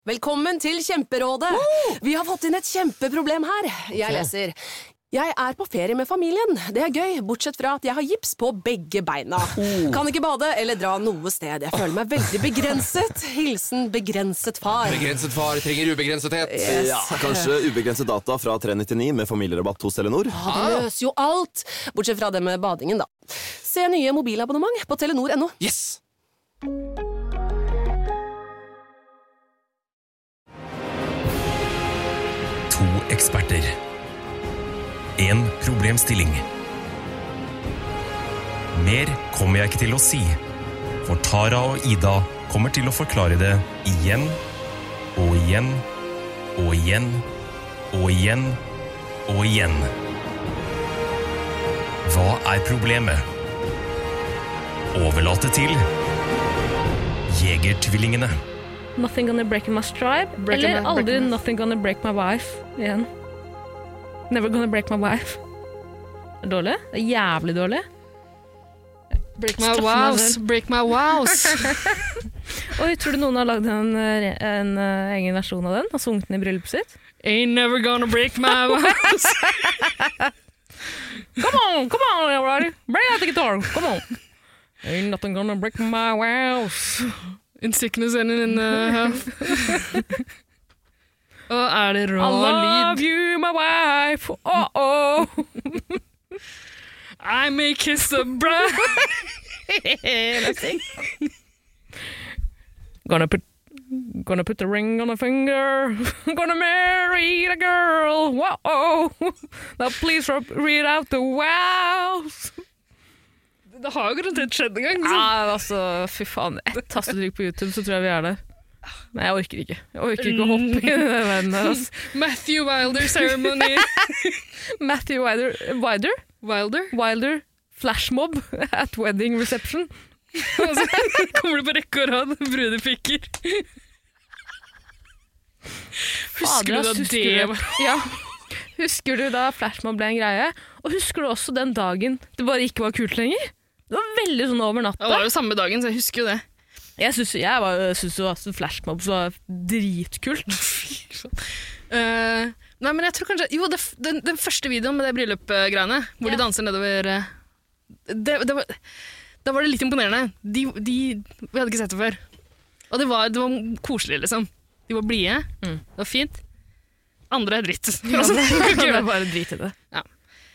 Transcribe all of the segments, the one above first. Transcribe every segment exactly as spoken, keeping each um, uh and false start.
Velkommen til Kjemperådet. Oh! Vi har fått inn et kjempeproblem her. Jeg leser. Jeg er på ferie med familien. Det er gøy, bortsett fra at jeg har gips på begge beina. Oh. Kan ikke bade eller dra noe sted. Jeg føler meg veldig begrenset. Hilsen begrenset far. Begrenset far trenger ubegrensethet. Yes. Ja, kanskje ubegrenset data fra tre nittionio med familierabatt hos Telenor. Ja, det løser jo alt. Bortsett fra det med badingen, da. Se nye mobilabonnement på telenor punktum no. Yes! To eksperter. En problemstilling. Mer kommer jeg ikke til å si, for Tara og Ida kommer til å forklare det igjen, og igjen, og igjen, og igjen, og igjen. Hva er problemet? Overlate til Jegertvillingene. Nothing gonna break my stride. Break Eller my, aldri break Nothing gonna break my wife igjen. Never gonna break my wife. Det er dårlig. Det er jævlig dårlig. Break my wows, break my wows. Oi, tror du noen har lagd en, en, en egen versjon av den? Har sunget den i bryllupet sitt? Ain't never gonna break my wows. Come on, come on everybody. Bring out the guitar, come on. Ain't nothing gonna break my wows. In sickness and in uh, health. Og er det rå I love lyd? you, my wife. Oh, oh. I may kiss the bride. Let's sing. Gonna put, gonna put the ring on a finger. Gonna marry the girl. Whoa. Now please read out the wows. Det har jo garantert skjedd en gang. Liksom. Ja, altså, fy faen. Et tastetrykk på YouTube, så tror jeg vi er der. Nei, jeg orker ikke. Jeg orker ikke å hoppe i den verden der, altså. Matthew Wilder ceremony. Matthew Wilder. Wilder? Wilder? Wilder. Flashmob at wedding reception. Og så kommer du på rekke og rad, brudepikker. Husker du da det var? Ja. Husker du da flashmob ble en greie? Og husker du også den dagen det bare ikke var kult lenger? Det var veldig sånn over natta. Det var jo samme dagen, så jeg husker jo det. Jeg synes, jeg var, synes jo at flashmobs var dritkult. uh, nei, men jeg tror kanskje... Jo, det, den, den første videoen med det bryllup-greiene, hvor ja. de danser nedover... Det, det var, da var det litt imponerende. De, de, vi hadde ikke sett det før. Og det var, det var koselig, liksom. De var blige, mm. det var fint. Andre er dritt. Ja, det, det var bare drit i det. Ja.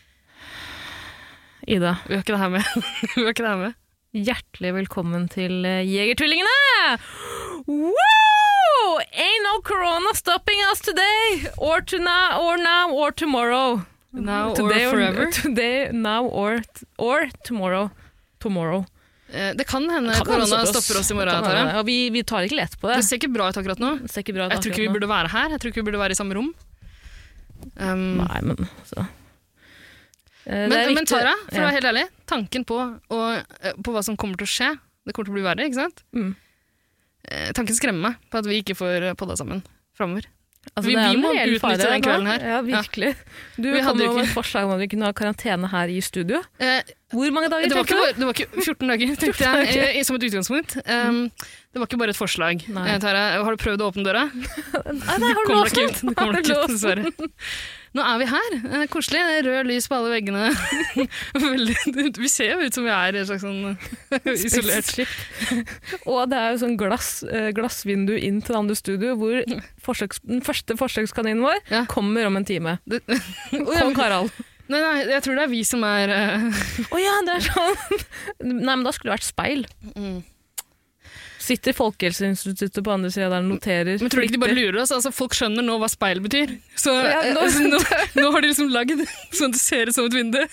Ida. Vi har ikke det her med. Vi har ikke det her med. Hjertelig velkommen til Jegertvillingene! Woo! Ain't no corona stopping us today, or, to now, or now, or tomorrow. Now today or forever. Or, today, now or, or tomorrow. Tomorrow. Eh, det kan hende kan korona stopper oss. stopper oss i morgen. Tara. Ja, vi, vi tar ikke lett på det. Det ser ikke bra ut akkurat nå. Det ser ikke bra ut jeg tror ikke vi burde være her. Jeg tror ikke vi burde være i samme rom. Um, Nei, men... Altså. Men, men Tara, for å være helt ærlig, tanken på, og, på hva som kommer til å skje, det kommer til å bli verre, ikke sant? Mm. Tanken skremmer meg på at vi ikke får podda sammen fremover. Altså, vi, vi må utnytte den kvelden her. Ja, virkelig. Du vi kom med et forslag om at vi kunne ha karantene her i studio. Eh, Hvor mange dager det var, ikke, det var ikke fjorten dager, tenkte jeg, som et utgangspunkt. Um, det var ikke bare et forslag. Eh, Tara, har du prøvd å åpne døra? Nei, nei, har du låst den? Det kommer ikke ut, dessverre. Nå er vi her. Eh, koselig. Rød lys på alle veggene. Veldig, vi ser jo ut som vi er i et slags sånn isolert skip. Og det er jo sånn glass, eh, glassvindu inn til det andre studio, hvor forsøks, den første forsøkskaninen vår ja. kommer om en time. Det, Kong Harald. Nei, nei, jeg tror det er vi som er... Å uh... oh, ja, det er sånn. Nei, men da skulle det vært speil. Mm. Sitter Folkehelseinstituttet på andre siden der og noterer. Men tror du ikke de bare lurer oss? Altså, folk skjønner nå hva speil betyr. Så ja, nå, nå, nå har de liksom lagd sånn at det ser ut som et vindu.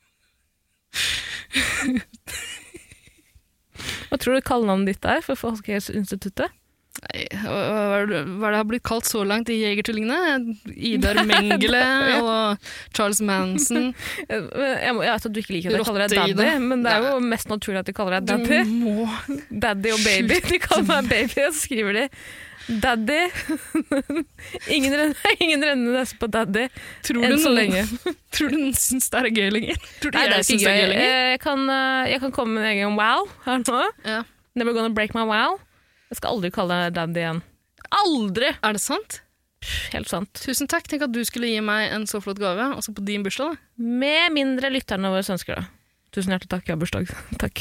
Hva tror du kallenavnet ditt er for Folkehelseinstituttet? Nei, hva er det har blitt kalt så langt i Jegertvillingene? Idar Mengele og Charles Manson. Jeg, jeg vet at du ikke liker at jeg kaller deg daddy, men det er jo mest naturlig at de kaller deg daddy. Du må. Daddy og baby. De kaller meg baby, og så skriver de daddy. ingen, ingen renner nese på daddy enn så lenge. Tror du noen syns det er gøy lenger? Tror du Nei, jeg det er syns ikke det er gøy. gøy lenger? Jeg kan, jeg kan komme med en egen wow her nå. Ja. Never gonna break my wow. Jeg skal aldri kalle deg daddy igjen. Aldri! Er det sant? Helt sant. Tusen takk. Tenk at du skulle gi meg en så flott gave, også på din bursdag. Da. Med mindre lytterne våre ønsker det. Tusen hjertelig takk, jeg har bursdag. Takk.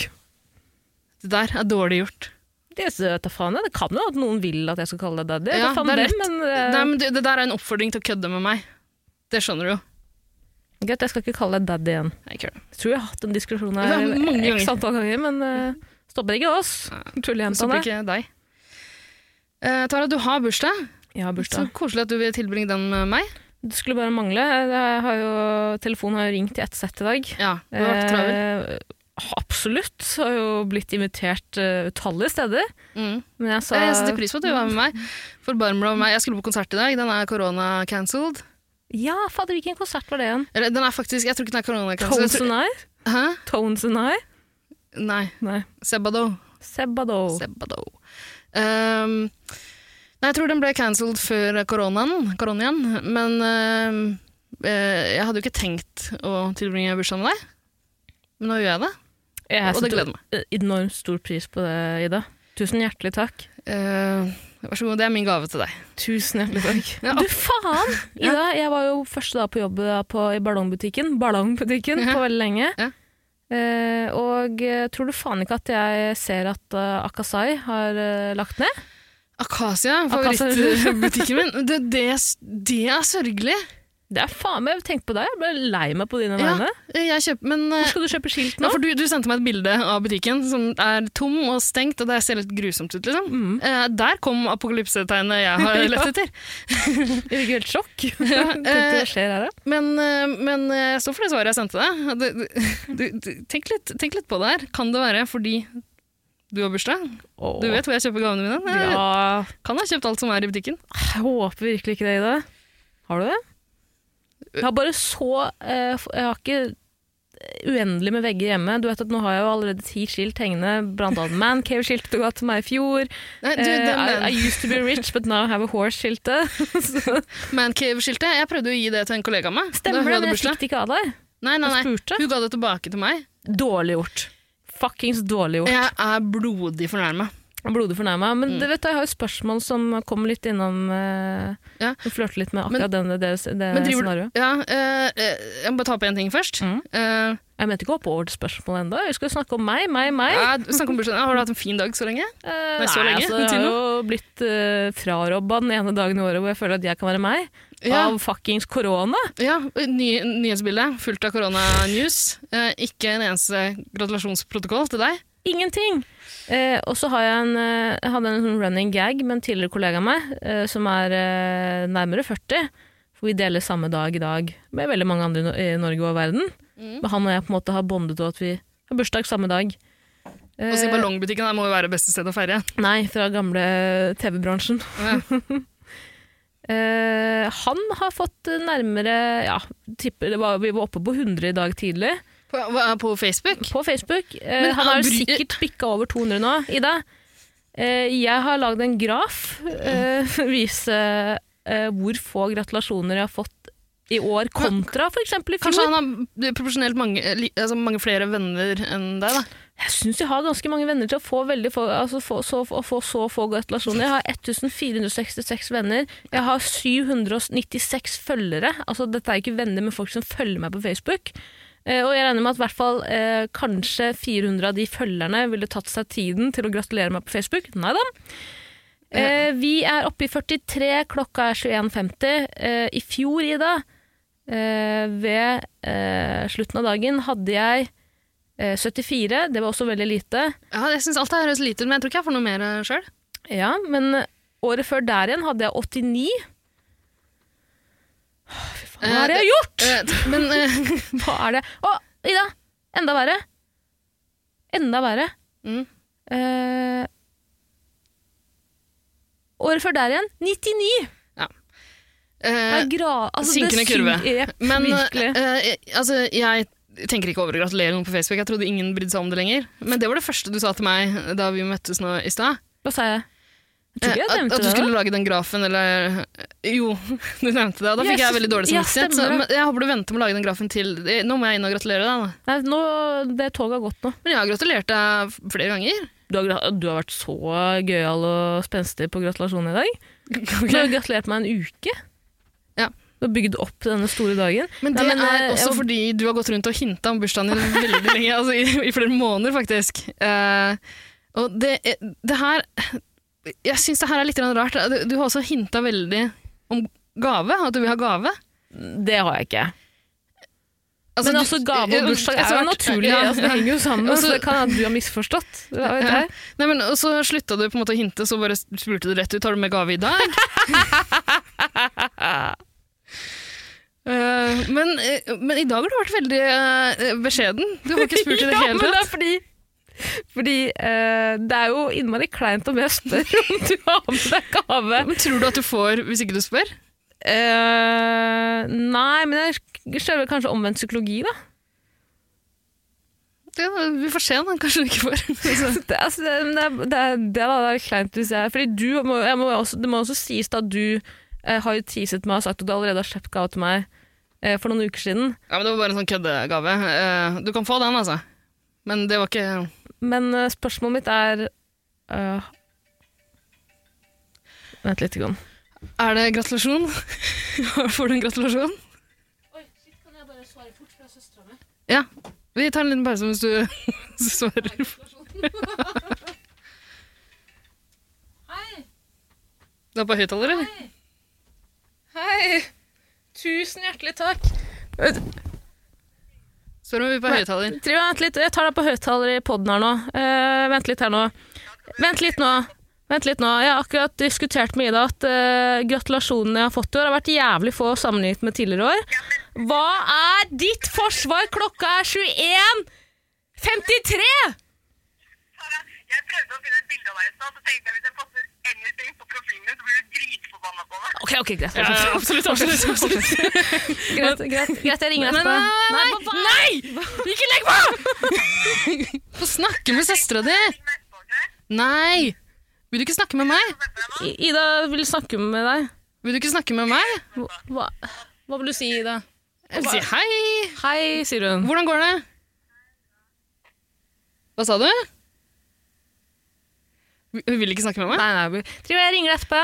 Det der er dårlig gjort. Det er søt, faen. Det kan jo at noen vil at jeg skal kalle deg daddy. Ja, det, det, er dem, men, uh, Nei, men det, det der er en oppfordring til å kødde med meg. Det skjønner du jo. Greit, jeg skal ikke kalle deg daddy igjen. Jeg, ikke jeg tror jeg har hatt en diskusjon her ja, mange ganger. X antall ganger, men uh, stopper ikke oss. Tullejentene. Stopper ikke deg. Uh, Tara, du har bursdag. Jeg har bursdag. Så koselig at du vil tilbringe den med meg. Det skulle bare mangle. Jeg har jo, telefonen har jo ringt i ett sett i dag. Ja, du har vært travel. Eh, absolutt. Har jo blitt invitert uh, utallige steder. Mm. Men jeg sa... Jeg setter pris på at du var med meg. Forbarmer over meg. Jeg skulle på konsert i dag. Den er korona-cancelled. Ja, fader, hvilken konsert var det igjen? Eller, den er faktisk, jeg tror ikke den er korona-cancelled. Tones and I? Hæ? Tones and I? Nei. Nei. Sebado. Sebado. Sebado. Um, nei, jeg tror den ble cancelled før koronaen, koronaen, men uh, jeg hadde jo ikke tenkt å tilbringe bursdagen med deg. Men nå gjør jeg det, jeg og det gleder meg. Jeg setter enormt stor pris på det, Ida. Tusen hjertelig takk. Uh, vær så god, det er min gave til deg. Tusen hjertelig takk. Ja. Du faen! Ida, jeg var jo første dag på jobb da, på, i ballongbutikken, ballongbutikken Ja. på veldig lenge. Ja. Eh, og eh, tror du faen ikke at jeg ser at uh, Akasai har uh, lagt ned? Akasia, Akasia. favorittbutikken min. Det, det, det er sørgelig. Det er faen meg, jeg tenkte på deg, jeg ble lei meg på dine Ja, vegne. jeg kjøper, men... Hvor skal du kjøpe skilt nå? Ja, for du, du sendte meg et bilde av butikken som er tom og stengt, og det ser litt grusomt ut, liksom. Mm. Eh, der kom apokalypsetegnet jeg har lett etter. Jeg fikk helt sjokk. Ja, Tenkte, eh, hva skjer her da? Men, eh, men jeg står for det svaret jeg sendte deg. Du, du, du, tenk, litt, tenk litt på det her. Kan det være fordi du har bursdag? Åh. Du vet hvor jeg kjøper gavene mine? Jeg Ja, kan ha kjøpt alt som er i butikken. jeg håper virkelig ikke det, Ida. Har du det? Jeg har bare så eh, f- Jeg har ikke uendelig med vegger hjemme. Du vet at nå har jeg jo allerede ti skilt hengende, blant annet mancave-skiltet du ga til meg i fjor. Nei, du, Eh, det I, I man, used to be rich, but now I have a horse-skiltet. Så- Mancave-skiltet, jeg prøvde å gi det til en kollega av meg. da Stemmer hun det, hadde men jeg bursdag. fikk det ikke av deg. Nei, nei, Jeg nei. spurte. Hun ga det tilbake til meg. Dårlig gjort. Fuckings dårlig gjort. Jeg er blodig fornærmet. Blodig fornærma. Men Mm. det vet du, jeg har jo spørsmål som kommer litt innom uh, Ja. Som flørter litt med Men- akkurat denne, det, det Men driver du- scenarioet. Ja, eh, eh, jeg må bare ta opp en ting først. Mm. Eh, Jeg mente ikke å hoppe over til spørsmålet enda. Vi skal snakke om meg, meg, meg. ja, snakk om bursdagen. Har du hatt en fin dag så lenge? Eh, Nei, så lenge, altså, men jeg til har jo blitt uh, frarobba den ene dagen i året hvor jeg føler at jeg kan være meg. Ja, Av fuckings korona. ja ny, nyhetsbilde fullt av korona-news. Eh, ikke en eneste gratulasjonsprotokoll til deg. Ingenting. Eh, og så har jeg en, eh, jeg hadde en sånn running gag med en tidligere kollega av meg, eh, som er eh, nærmere førti. For vi deler samme dag i dag med veldig mange andre i, no i Norge og verden. Mm. Men han og jeg på en måte har bondet og at vi har bursdag samme dag. Eh, Og si ballongbutikken her må jo være beste sted å feire. nei, fra gamle T V-bransjen. Ja. Eh, han har fått nærmere, ja, tipper det var, vi var oppe på hundre i dag tidlig. På, hva- på Facebook? På Facebook. Eh, Men han har jo bry- sikkert bikka over to hundre nå, Ida. Eh, jeg har lagd en graf, eh, vise eh, hvor få gratulasjoner jeg har fått i år kontra for eksempel i fjor. Kanskje han har proporsjonelt mange, li- altså mange flere venner enn deg, da? Jeg syns jeg har ganske mange venner til å få, veldig få, altså få, så, å få så få gratulasjoner. Jeg har fjorten hundre sekstiseks venner. Jeg har syv hundre nittiseks følgere. Altså, dette er ikke venner med folk som følger meg på Facebook. Eh, og jeg regner med at i hvert fall eh, kanskje fire hundre av de følgerne ville tatt seg tiden til å gratulere meg på Facebook. Nei da. Eh, vi er oppe i førtitre, klokka er tjueen femti. Eh, I fjor, Ida, eh, ved eh, slutten av dagen, hadde jeg eh, syttifire. Det var også veldig lite. Ja, jeg synes alt det her høres lite ut, men jeg tror ikke jeg får noe mer selv. Ja, men året før der igjen hadde jeg åttini. Åh, fy faen, hva er det jeg har gjort? Eh, men eh, Hva er det? Å, Ida! Enda verre. Enda verre. mm. Eh, året før der igjen, nittini! eh, Jeg er gra altså, synkende det kurve. syn- Jep, Men virkelig. eh, altså, jeg tenker ikke over å gratulere noen på Facebook. Jeg trodde ingen brydde seg om det lenger. Men det var det første du sa til meg da vi møttes nå i stad. Hva sa jeg? Jeg tror Eh, ikke jeg At, nevnte at du det. skulle da. lage den grafen, eller Jo, du nevnte det. og Da fikk Ja, jeg veldig dårlig ja, samvittighet. stemmer så det. men jeg håper du venter med å lage den grafen til Nå må jeg inn og gratulere deg. Da. Nei, nå, det toget har gått nå. Men jeg har gratulert deg flere ganger. Du har, gra- du har vært så gøyal og spenstig på gratulasjonen i dag. Du har gratulert meg en uke. Ja. Du har bygd opp denne store dagen. Men det Nei, men, er eh, også jeg- fordi du har gått rundt og hintet om bursdagen din veldig lenge, altså i, i flere måneder faktisk. Eh, og det, det her, jeg synes det her er litt rart. Du, du har også hintet veldig om gave, at du vil ha gave. Det har jeg ikke. Altså, men du- også gave og bursdag er jo Etter hvert- naturlig, ja, altså, det henger jo sammen, Og så- så det kan at du har misforstått. Det var jo Ja. det. Nei, men, og så slutta du på en måte å hinte, så bare spurte du rett ut, har du med gave i dag? Uh, men, uh, men i dag har du vært veldig uh, beskjeden. Du har ikke spurt i det ja, hele men det er tatt. fordi, fordi eh, det er jo innmari kleint om jeg spør om du har med deg gave. Men tror du at du får hvis ikke du spør? Eh, nei, men jeg skjønner kanskje omvendt psykologi, da. Ja, vi får se, da. Kanskje du ikke får. Det, altså, det, det, er- det, er- det er da kleint hvis jeg Fordi du må, jeg må også, det må også sies da at du eh, har jo teaset meg og sagt at du allerede har kjøpt gave til meg eh, for noen uker siden. Ja, men det var bare en sånn køddegave. Uh, du kan få den, altså. Men det var ikke Men eh, spørsmålet mitt er eh, Vent litt. Grann. Er det gratulasjon? Får du en gratulasjon? Oi, shit, kan jeg bare svare fort fra søstera mi? Ja. Vi tar en liten pause hvis du svarer. Hei! Du er på høyttaler, eller? Hei! Tusen hjertelig takk. Spør om vi er på høyttaler. Triv, vent litt. Jeg tar deg på høyttaler i podden her nå. Eh, vent litt her nå. Vent litt nå. Vent litt nå. Jeg har akkurat diskutert med Ida at eh, gratulasjonene jeg har fått i år har vært jævlig få sammenlignet med tidligere år. Hva er ditt forsvar? Klokka er tjueen femtitre! Sara, jeg prøvde å finne et bilde av deg i stad, så tenkte jeg hvis jeg poster anything på profilen min, så blir du dritforbanna på meg. Ok, ok, greit. Ja, ja, absolutt, absolutt, absolutt. Greit, greit, greit, jeg ringer Nei, etterpå. nei, nei, hva faen? nei! Ikke legg på! Få snakke med søstera di. Nei! Vil du ikke snakke med meg? I- Ida vil snakke med deg. Vil du ikke snakke med meg? Hva, hva, hva vil du si, Ida? Jeg vil si hei. Hei, sier hun. Hvordan går det? Hva sa du? Hun vil ikke snakke med meg? Nei, nei, Triv, jeg ringer etterpå.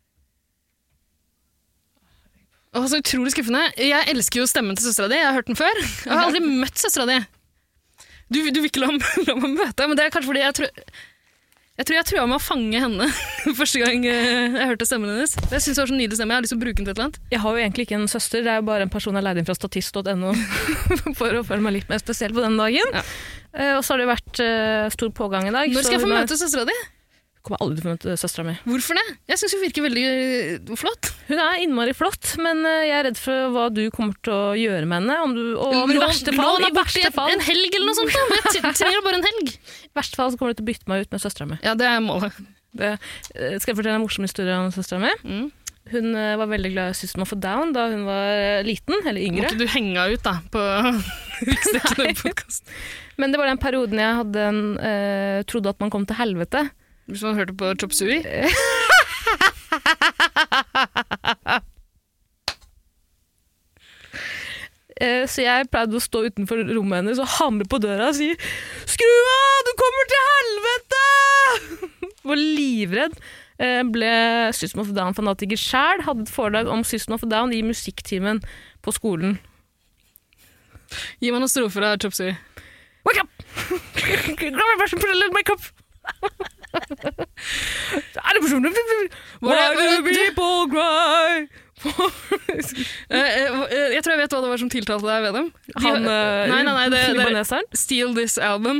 Åh, så utrolig skuffende. Jeg elsker jo stemmen til søstera di. Jeg har hørt den før. Jeg har aldri møtt søstera di. Du, du vil ikke la, meg- la meg møte, men det er kanskje fordi jeg tror jeg tror jeg trua med å fange henne første gang eh, jeg hørte stemmen hennes. Jeg synes det var så nydelig stemme. Jeg har lyst til å bruke den til et eller annet. Jeg har jo egentlig ikke en søster, det er jo bare en person jeg leide inn fra statist punktum no for å føle meg litt mer spesiell på den dagen. Ja. Eh, og så har det vært eh, stor pågang i dag. Når skal jeg så få hun er- møte søstera di? Kommer aldri til å møte søstera mi. Hvorfor det? Jeg synes hun virker veldig eh, flott. Hun er innmari flott, men eh, jeg er redd for hva du kommer til å gjøre med henne. Om du, og om i Lån- verste fall, lån i henne bort i verste fall, en helg eller noe sånt. Da. Jeg t- trenger bare en helg. i verste fall så kommer du til å bytte meg ut med søstera mi. Ja, det er målet. Det, eh, skal jeg fortelle en morsom historie om søstera mi? Mm. Hun eh, var veldig glad i System of a Down da hun var eh, liten, eller Må yngre. ikke du henge henne ut da, på Riksdekkende podcast. Men det var den perioden jeg hadde en, eh, trodde at man kom til helvete. Hvis man hørte på Chop Suey. Eh, Så jeg pleide å stå utenfor rommet hennes og hamre på døra og si «Skru av, du kommer til helvete!» Var livredd. Eh, Ble System of a Down-fanatiker selv. Hadde et foredrag om System of a Down i musikktimen på skolen. Gi meg noen strofer av Chop Suey. Wake up! Grab my brush and put a little makeup! Er det personlig? Why do people cry? Eh, eh, jeg tror jeg vet hva det var som tiltalte deg ved dem. De- Han eh, nei, nei, nei, det, det, libaneseren? Steal this album.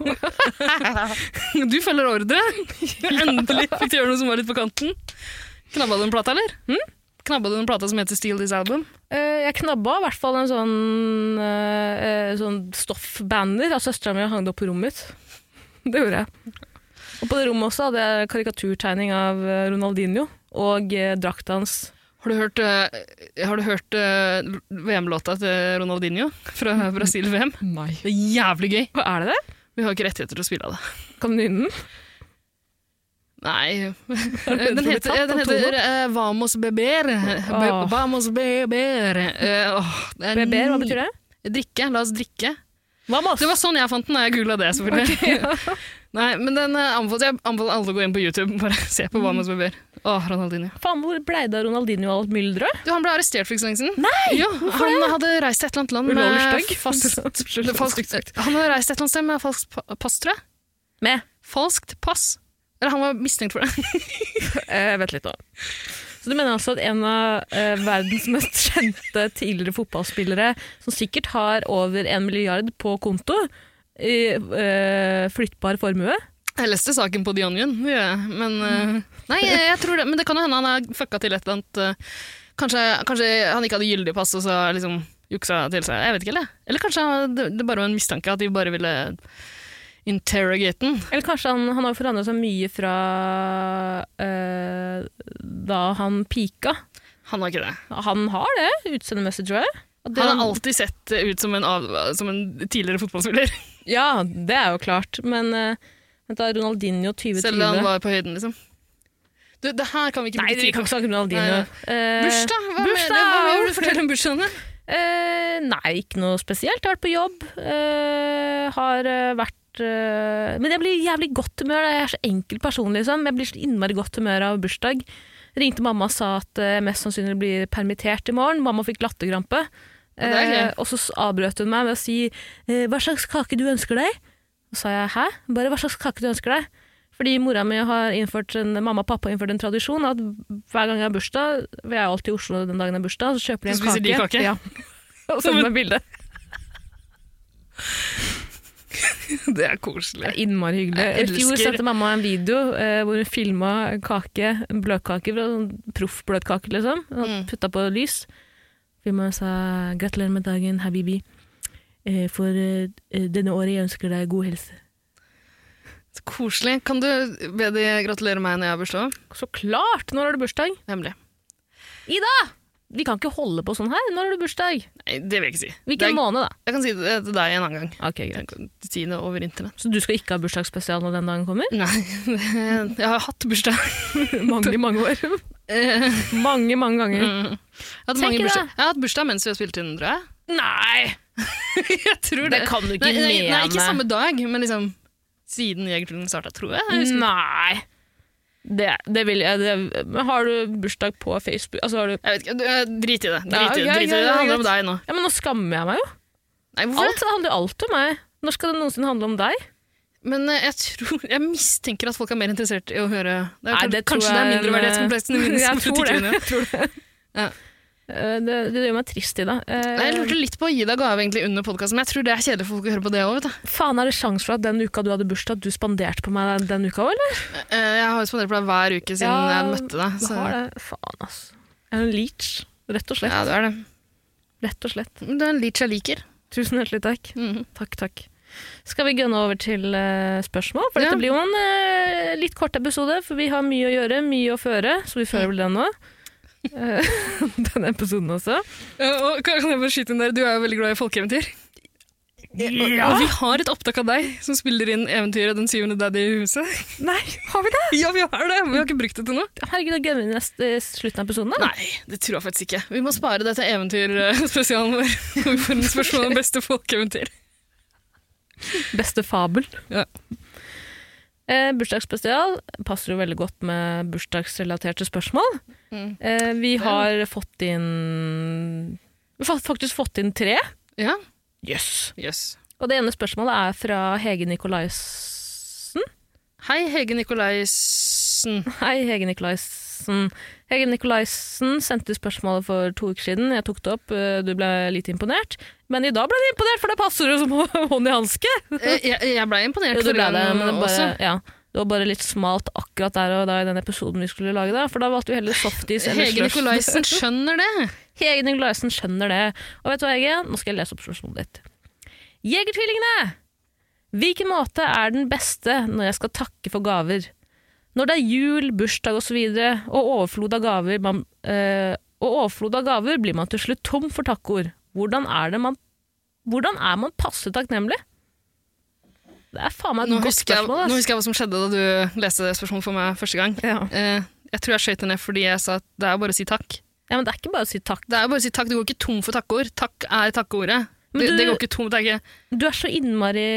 Du følger ordre. Endelig fikk du gjøre noe som var litt på kanten. Knabba du en plate, eller? Hm? Knabba du en plate som heter Steal this album? Eh, Jeg knabba i hvert fall en sånn, eh, eh, sånn stoffbanner av søstera mi og hang det opp på rommet mitt. Det gjorde jeg. Og på det rommet også hadde jeg karikaturtegning av eh, Ronaldinho og eh, drakta hans. Har du hørt, eh, har du hørt eh, V M-låta til Ronaldinho fra Brasil-V M? Nei. Det er jævlig gøy. Hva er det det? Vi har ikke rettigheter til å spille av det. Kan du nynne den? Nei. du Den blitt heter, tatt den av heter eh, Vamos beber. Be, Åh. vamos beber. Eh, åh, det er Beber, hva ny- betyr det? Drikke. La oss drikke. Vamos! Det var sånn jeg fant den da jeg googlet det, selvfølgelig. Nei, men den eh, anbefaler jeg anbefaler alle å gå inn på YouTube bare se på hva man som ber. Åh, Ronaldinho. Faen, hvor ble det av Ronaldinho og alt myldret? Du, han ble arrestert for ikke så lenge siden. Nei! Jo, han hadde reist til et eller annet land Ulovlig med stygg. fast... Unnskyld, falskt, stygt sagt. han hadde reist et eller annet sted med falskt pa- pass, tror jeg. Med? Falskt pass. Eller han var mistenkt for det. Eh, vent litt nå. Så du mener altså at en av eh, verdens mest kjente tidligere fotballspillere, som sikkert har over en milliard på konto, i eh, flyttbar formue? Jeg leste saken på The Onion, ja, men uh, nei, jeg, jeg tror det, men det kan jo hende han har fucka til et eller annet. Uh, kanskje, kanskje han ikke hadde gyldig pass og så liksom juksa til seg. Jeg vet ikke, eller? Eller kanskje han, det, det bare var en mistanke at de bare ville interrogate den. Eller kanskje han, han har forandret seg mye fra eh, da han pika. Han har ikke det. Han har det, utseendemessig, tror jeg. At det- Han har alltid sett ut som en, av, som en tidligere fotballspiller. Ja, det er jo klart, men eh, vent da, Ronaldinho tjue Selv da han var på høyden, liksom. Du, det her kan vi ikke Nei, bruke vi tid kan på. ikke snakke om Ronaldinho. Nei, Eh, Bursdag? Hva, bursdag! Med, hva vil du fortelle om bursdagen din? Eh, nei, ikke noe spesielt. Jeg har vært på jobb. Eh, har eh, vært eh, Men jeg blir i jævlig godt humør. Jeg er så enkel person, liksom. Jeg blir så innmari godt humør av bursdag. Ringte mamma og sa at jeg mest sannsynlig blir permittert i morgen. Mamma fikk latterkrampe. det er gøy. Eh, og så avbrøt hun meg med å si eh, hva slags kake du ønsker deg? Så sa jeg hæ? Bare hva slags kake du ønsker deg? Fordi mora mi har innført en, mamma og pappa har innført en tradisjon at hver gang jeg har bursdag, vi er alltid i Oslo den dagen jeg har bursdag, så kjøper de en Så spiser de kake? Ja. Og sender meg bilde. Det er koselig. Det er innmari hyggelig. Jeg I fjor elsker- sendte mamma en video eh, hvor hun filmet en kake, en bløtkake, fra sånn proffbløtkake liksom, og Mm. puttet på lys. Filmet og sa, gratulerer med dagen, Habibi. Eh, for eh, denne året jeg ønsker deg god helse. Så koselig. Kan du be de gratulere meg når jeg har bursdag? Så klart! Når har du bursdag? Hemmelig. Ida! Vi kan ikke holde på sånn her. Når har du bursdag? Nei, det vil jeg ikke si. Det Hvilken er- måned da? Jeg kan si det til deg en annen gang. Ok, greit. Jeg kan si det over internett. Så du skal ikke ha bursdagsspesial når den dagen kommer? Nei, jeg har hatt bursdag. mange, mange år. Eh, mange, mange ganger. mm. Jeg, har hatt Tenk mange det. bursdag. jeg har hatt bursdag mens vi har spilt inn, tror jeg. Nei! Jeg tror det. Det kan du ikke nei, nei, nei, ikke mene. samme dag, men liksom siden Jegertvillen startet, tror jeg. jeg husker. Nei. Det, det vil jeg. Det, men har du bursdag på Facebook? Altså, har du, Jeg vet ikke, du, eh, drit i det. Drit Ja, i det. ja, Drit i det. ja, Det ja, handler om greit. deg nå. ja, men nå skammer jeg meg jo. Nei, hvorfor? Alt handler jo alltid om meg. Når skal det noensinne handle om deg? Men eh, jeg tror, jeg mistenker at folk er mer interessert i å høre det. Er, Nei, det tror kanskje det er jeg- mindreverdighetskompleksen min Jeg som tror det. tikker inn, ja. Jeg tror det. Ja. Eh, det, det gjør meg trist i det. Eh, Nei, Jeg lurte litt på å gi deg gave egentlig under podcasten, men jeg tror det er kjedelig for folk å høre på det også, vet du. Faen, er det sjans for at den uka du hadde bursdag, at du spanderte på meg den, den uka også, eller? Eh, Jeg har jo spandert på deg hver uke siden Ja, jeg møtte deg. Du Så. har det. Faen, ass. Jeg er en leech. Rett og slett. Ja, det er det. Rett og slett. Men det er en leech jeg liker. Tusen hjertelig takk. Mhm. Takk, takk. Skal vi gønne over til eh, spørsmål? For Ja. dette blir jo en eh, litt kort episode, for vi har mye å gjøre, mye å føre, så vi fører vel den nå. Eh, Denne episoden også. Ja, og kan kan jeg bare skyte inn der? Du er jo veldig glad i folkeeventyr. Ja. Og vi har et opptak av deg som spiller inn eventyret Den syvende daddy i huset. Nei, har vi det? Ja, vi har det, men vi har ikke brukt det til noe. Herregud, da gønner vi neste slutten av episoden da. Nei, det tror jeg faktisk ikke. Vi må spare det til eventyrspesialen vår. Når vi får en spørsmål om beste folkeeventyr. Beste fabel. Ja. Eh, bursdagsspesial passer jo veldig godt med bursdagsrelaterte spørsmål. Mm. Eh, vi har fått inn Vi har faktisk fått inn tre. Ja. Jøss. Yes. Og det ene spørsmålet er fra Hege Nikolaisen. Hei, Hege Nikolaisen. Hei, Hege Nikolaisen. Hege Nikolaisen sendte spørsmålet for to uker siden. Jeg tok det opp, eh, du ble litt imponert. Men i dag ble du imponert, for det passer jo som hånd i hanske. Eh, Jeg, jeg ble imponert Ja, du for ble den det, men det, bare, også. ja, det var bare litt smalt akkurat der og da i den episoden vi skulle lage da, for da valgte vi heller softis eller Hege slush. Nikolaisen skjønner det. Hege Nikolaisen skjønner det. Og vet du hva, Hege? Nå skal jeg lese opp spørsmålet ditt. Jegertvillingene! Hvilken måte er den beste når jeg skal takke for gaver? Når det er jul, bursdag og så videre, og overflod av gaver, man, øh, og overflod av gaver blir man til slutt tom for takkord. Hvordan er det man, hvordan er man passe takknemlig? Det er faen meg et Nå godt husker, jeg, spørsmål, ass. nå husker jeg hva som skjedde da du leste det spørsmålet for meg første gang. Ja. Eh, jeg tror jeg skjøt det ned fordi jeg sa at det er bare å si takk. Ja, men det er ikke bare å si takk. Det er jo bare å si takk, du går ikke tom for takkeord. Takk er takkeordet. Men det, du- det går ikke tomt, det er ikke... Du er så innmari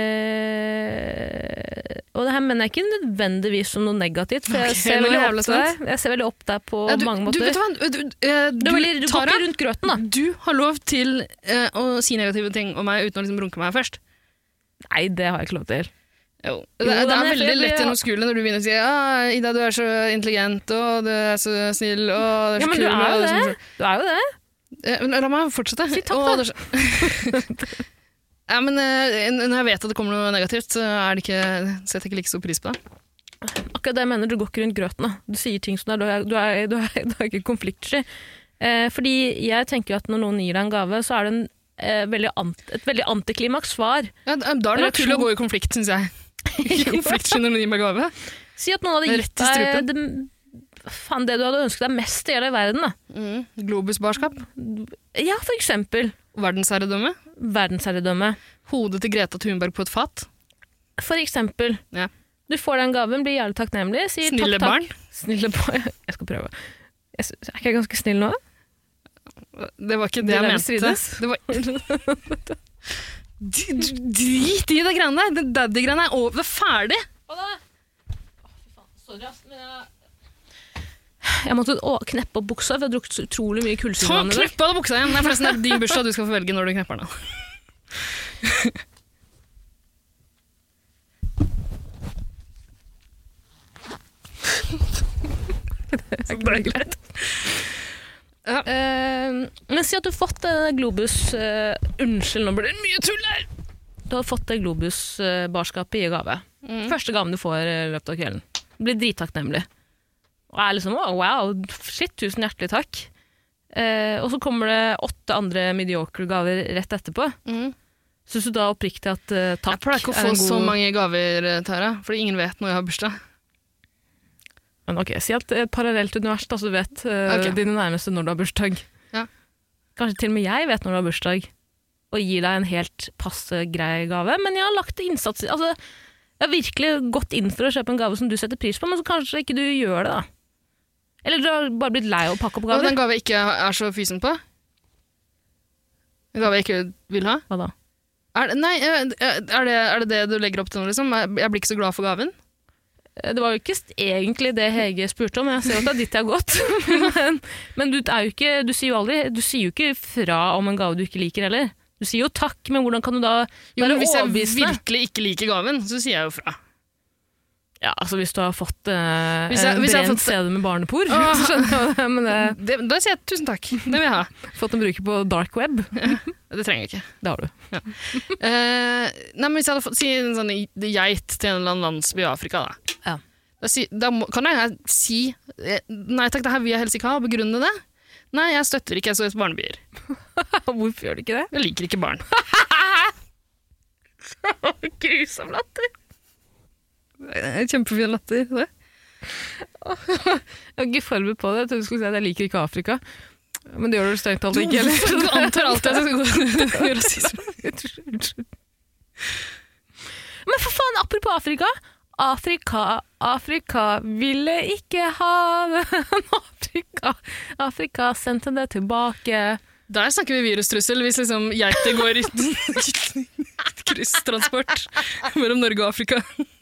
Og det her mener jeg ikke nødvendigvis som noe negativt, for jeg Ok, ser nå veldig er jeg opp jævla til deg. Jeg ser veldig opp til deg på Ja, du, mange du, måter. vet du hva? Du, eh, Du, du, er veldig, du går Tara, ikke rundt grøten, da. du har lov til eh, å si negative ting om meg uten å liksom runke meg først. Nei, det har jeg ikke lov til. Jo. Det, Jo, det men er jeg veldig føler- lett gjennomskuelig når du begynner å si ah, Ida, du er så intelligent, og du er så snill, og du er så Ja, men kul. du er jo og det. så- Du er jo det. Eh, men La meg fortsette. Si takk, Og da. det er så- ja, men eh, Når jeg vet at det kommer noe negativt, så er det ikke, setter jeg ikke like stor pris på det. Akkurat det jeg mener, du går ikke rundt grøten. Da. Du sier ting som det er, du er, du er, du er ikke konfliktsky. Eh, fordi jeg tenker jo at når noen gir deg en gave, så er det en, eh, veldig ant, et veldig antiklimaks svar. Ja, da da er det naturlig å gå i konflikt, syns jeg. Ikke konflikt når du gir meg gave. Si at noen hadde Rett gitt i deg strupen. det, faen, det du hadde ønsket deg mest i hele verden. Da. Mm. Globusbarskap. Ja, for eksempel Verdensherredømme. verdensherredømme. Hodet til Greta Thunberg på et fat. For eksempel. Ja. Du får den gaven, blir jævlig takknemlig. Sier Snille takk, takk. barn. Snille barn. Jeg skal prøve. Jeg sy- er ikke jeg ganske snill nå? Det var ikke det Det jeg der mente. strides. Det var... D- d- Drit i det greiene der. Det daddy-greiene er over. Det er ferdig. Hva da? Å, fy faen. Sorry, ass. Men jeg... jeg måtte å, kneppe opp buksa, for jeg har drukket så utrolig mye Ta kullsyrevann i dag. Knepp av deg buksa igjen. Det er forresten det er din bursdag, du skal få velge når du knepper den. Det er greit. Ja. Eh, men si at du har fått eh, Globus eh, Unnskyld, nå blir det mye tull her! Du har fått det Globus-barskapet i gave. Mm. Første gaven du får i løpet av kvelden. Du blir drittakknemlig. Og er liksom «Å, wow, shit, tusen hjertelig takk. Eh, og så kommer det åtte andre mediocre gaver rett etterpå. Mm. Syns du da oppriktig at eh, takk Jeg pleier ikke å er få en god... så mange gaver, Tara, fordi ingen vet når jeg har bursdag. Men ok, si at et parallelt univers, da, så du vet eh, Ok. dine nærmeste når du har bursdag. Ja. Kanskje til og med jeg vet når du har bursdag, og gir deg en helt passe grei gave, men jeg har lagt innsats i, altså, jeg har virkelig gått inn for å kjøpe en gave som du setter pris på, men så kanskje ikke du gjør det da. Eller du har bare blitt lei av å pakke opp Og gaver. den gave jeg ikke er så fysen på? En gave jeg ikke vil ha? Hva da? Er det, nei, er det, er det det du legger opp til nå, liksom? Jeg blir ikke så glad for gaven? Det var jo ikke egentlig det Hege spurte om, jeg ser jo at det er ditt jeg har gått. men men du, er jo ikke, du, sier jo aldri, du sier jo ikke fra om en gave du ikke liker heller. Du sier jo takk, men hvordan kan du da Jo, være men hvis jeg overbevisende? virkelig ikke liker gaven, så sier jeg jo fra. Ja, altså hvis du har fått eh, Hvis jeg- en hvis jeg har brent fått- C D med barnepor, Åh. så skjønner jeg det, men eh, Det, da sier jeg tusen takk, det vil jeg ha. fått en bruker på dark web, Det trenger jeg ikke. det har du. Eh, nei, men hvis jeg hadde fått si en sånn geit til en eller annen landsby i Afrika, da. Ja. Da, si, da må, kan jeg si eh, nei takk, det her vil jeg helst ikke ha, og begrunne det. Nei, jeg støtter ikke S O S Barnebyer. Hvorfor gjør du ikke det? Jeg liker ikke barn. Grusom latter. Kjempefin latter. Det. Jeg var ikke forberedt på det, jeg trodde du skulle si at jeg liker ikke Afrika. Men det gjør du strengt talt ikke Hvorfor? heller. Du antar alltid at jeg skal gå rasisme. Unnskyld. Men for faen, apropos Afrika. Afrika, Afrika ville ikke ha den. Afrika, Afrika sendte det tilbake. Der snakker vi virustrussel, hvis liksom geiter går i krysstransport mellom Norge og Afrika.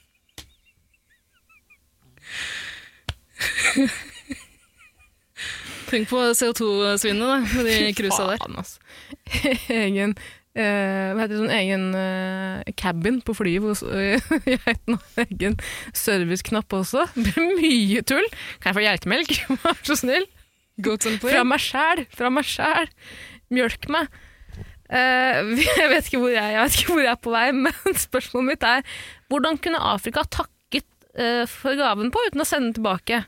Tenk på C O to-svinnet da, med de cruisa der. Faen, altså. Egen, eh, hva heter det, sånn egen eh, cabin på flyet, hvor uh, geiten har egen serviceknapp også. Det blir mye tull. Kan jeg få geitemelk? Vær så snill. Goats on Fra meg sjæl, fra meg sjæl. Mjølk meg. Eh, jeg, vet ikke hvor jeg, jeg vet ikke hvor jeg er på vei, men spørsmålet mitt er, hvordan kunne Afrika takket eh, for gaven på uten å sende den tilbake?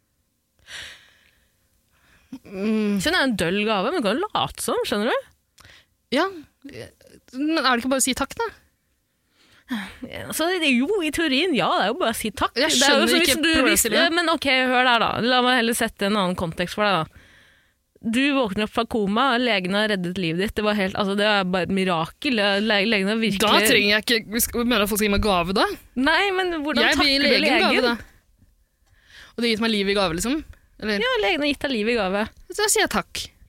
Mm, Så det er en døll gave, men du kan jo late som, skjønner du? ja, men er det ikke bare å si takk da? Så det er jo, i teorien, ja, det er jo bare å si takk. Jeg Det er jo skjønner som ikke hvis du- hvis- problemstillingen. Men ok, hør der da. La meg heller sette en annen kontekst for deg da. Du våkner opp fra koma, legen har reddet livet ditt. Det var helt, altså det er bare et mirakel. Le legen har virkelig... Da trenger jeg ikke, vi skal- mener at folk skal gi meg gave da? Nei, men hvordan Jeg takker vil du legen legen? gave da. Og det har gitt meg liv i gave liksom. Eller, Ja, legen har gitt deg livet i gave. så sier jeg takk.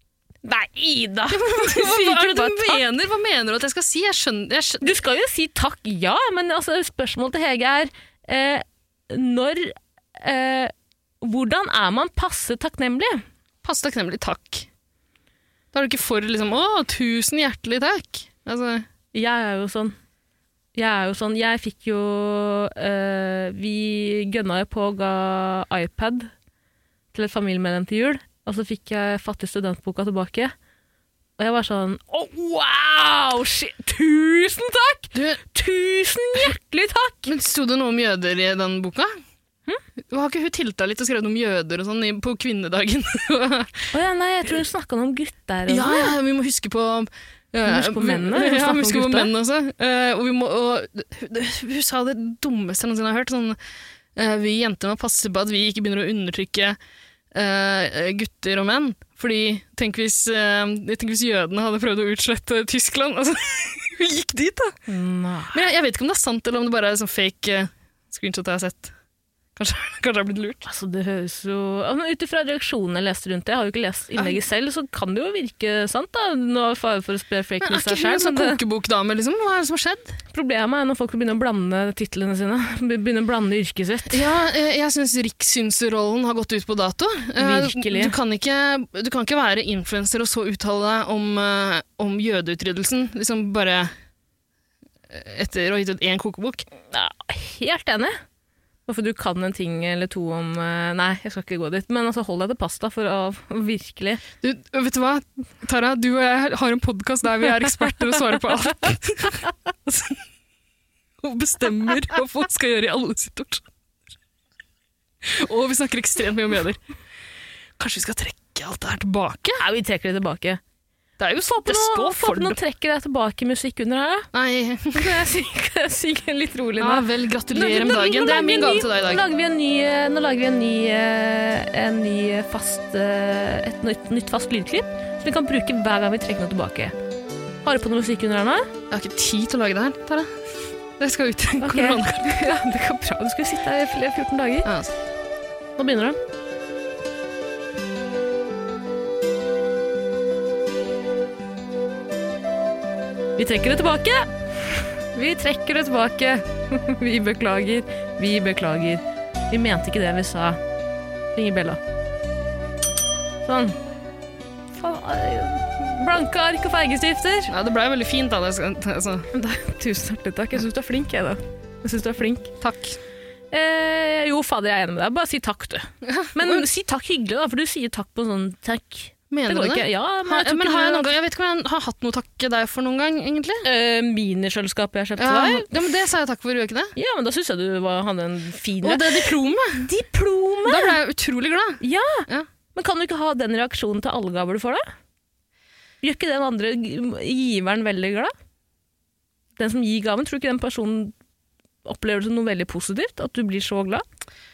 Nei, Ida! Hva, hva er det du mener? Hva mener du at jeg skal si? Jeg skjønner, jeg skjønner. Du skal jo si takk, ja, men altså, spørsmålet til Hege er eh, når eh, hvordan er man passe takknemlig? Passe takknemlig, takk. Da er du ikke for liksom, å, tusen hjertelig takk. Altså. Jeg er jo sånn. Jeg er jo sånn, jeg fikk jo, øh, vi gønna jo på og ga iPad til et familiemedlem til jul, og så fikk jeg fattig studentboka tilbake. Og jeg var sånn, oh, wow, shit, tusen takk! Du, tusen hjertelig takk! Men sto det noe om jøder i den boka? Hm? Har ikke hun tilta litt og skrevet om jøder og sånn på kvinnedagen? Å ja, nei, jeg tror hun snakket om gutter. Ja, ja, vi må huske på... Ja, husk på mennene. Ja, husk på mennene også. Uh, og vi må, og, hun sa det dummeste jeg noensinne har hørt. Sånn, uh, vi jenter må passe på at vi ikke begynner å undertrykke uh, gutter og menn. Fordi tenk hvis, uh, tenk hvis jødene hadde prøvd å utslette Tyskland. Altså, hun gikk dit, da. Nei. Men jeg, jeg vet ikke om det er sant, eller om det bare er sånn fake uh, screenshot jeg har sett. Kanskje, kanskje jeg har blitt lurt. Altså, det høres jo... Ut ifra reaksjonene jeg leste rundt det, jeg har jo ikke lest innlegget selv, så kan det jo virke sant da, nå er fare for å spre fake news seg selv. Er ikke hun en sånn kokebokdame, liksom? Hva er det som har skjedd? Problemet er når folk begynner å blande titlene sine, begynner å blande yrket sitt. Ja, jeg synes rikssynserrollen har gått ut på dato. Virkelig. Du kan ikke, du kan ikke være influencer og så uttale deg om, om jødeutryddelsen, liksom bare etter å ha gitt ut én kokebok. Ja, helt enig. Hvorfor du kan en ting eller to om... Nei, jeg skal ikke gå dit. Men altså, hold deg til pasta for å virkelig... Du, vet du hva, Tara? Du og jeg har en podcast der vi er eksperter og svarer på alt. Og bestemmer hva folk skal gjøre i alle situasjoner. Og vi snakker ekstremt mye om jøder. Kanskje vi skal trekke alt det her tilbake? Nei, vi trekker det tilbake. Det er jo så det står for det. Nå trekker jeg tilbake musikk under her, da. Nei. Kan jeg synge litt rolig nå? Ja, vel, gratulerer med dagen. Det er min gave til deg i dag. Nå lager vi en ny, nå lager vi en ny, en ny fast, et nytt, nytt fast lydklipp, som vi kan bruke hver gang vi trekker noe tilbake. Har du på noe musikk under her nå? Jeg har ikke tid til å lage det her, Tara. Det skal ut. Okay. Ja, det går bra. Du skal sitte her i fjorten dager. Ja, altså. Nå begynner det. Vi trekker det tilbake. Vi trekker det tilbake. Vi beklager. Vi beklager. Vi mente ikke det vi sa. Ringer Bella. Sånn. Blanke ark og fargestifter. Ja, det ble veldig fint da. Det skal, altså. Tusen hjertelig takk. Jeg synes du er flink, jeg da. Jeg synes du er flink. Takk. Eh, jo, fader, jeg er enig med deg. Bare si takk, du. Men si takk hyggelig da, for du sier takk på sånn takk. Mener du det? Ikke. Ja, men, ha, jeg, men har jeg, noen gang, jeg vet ikke om jeg har hatt noe takke deg for noen gang, egentlig. Uh, Minikjøleskapet jeg kjøpte ja, deg. Ja, men det sa jeg takk for, gjør ikke det? Ja, men da synes jeg du var, hadde en fin... Og det er diplomet! Diplomet! Da ble jeg utrolig glad. Ja. ja, men kan du ikke ha den reaksjonen til alle gaver du får da? Gjør ikke den andre giveren veldig glad? Den som gir gaven, tror du ikke den personen opplever det som noe veldig positivt? At du blir så glad?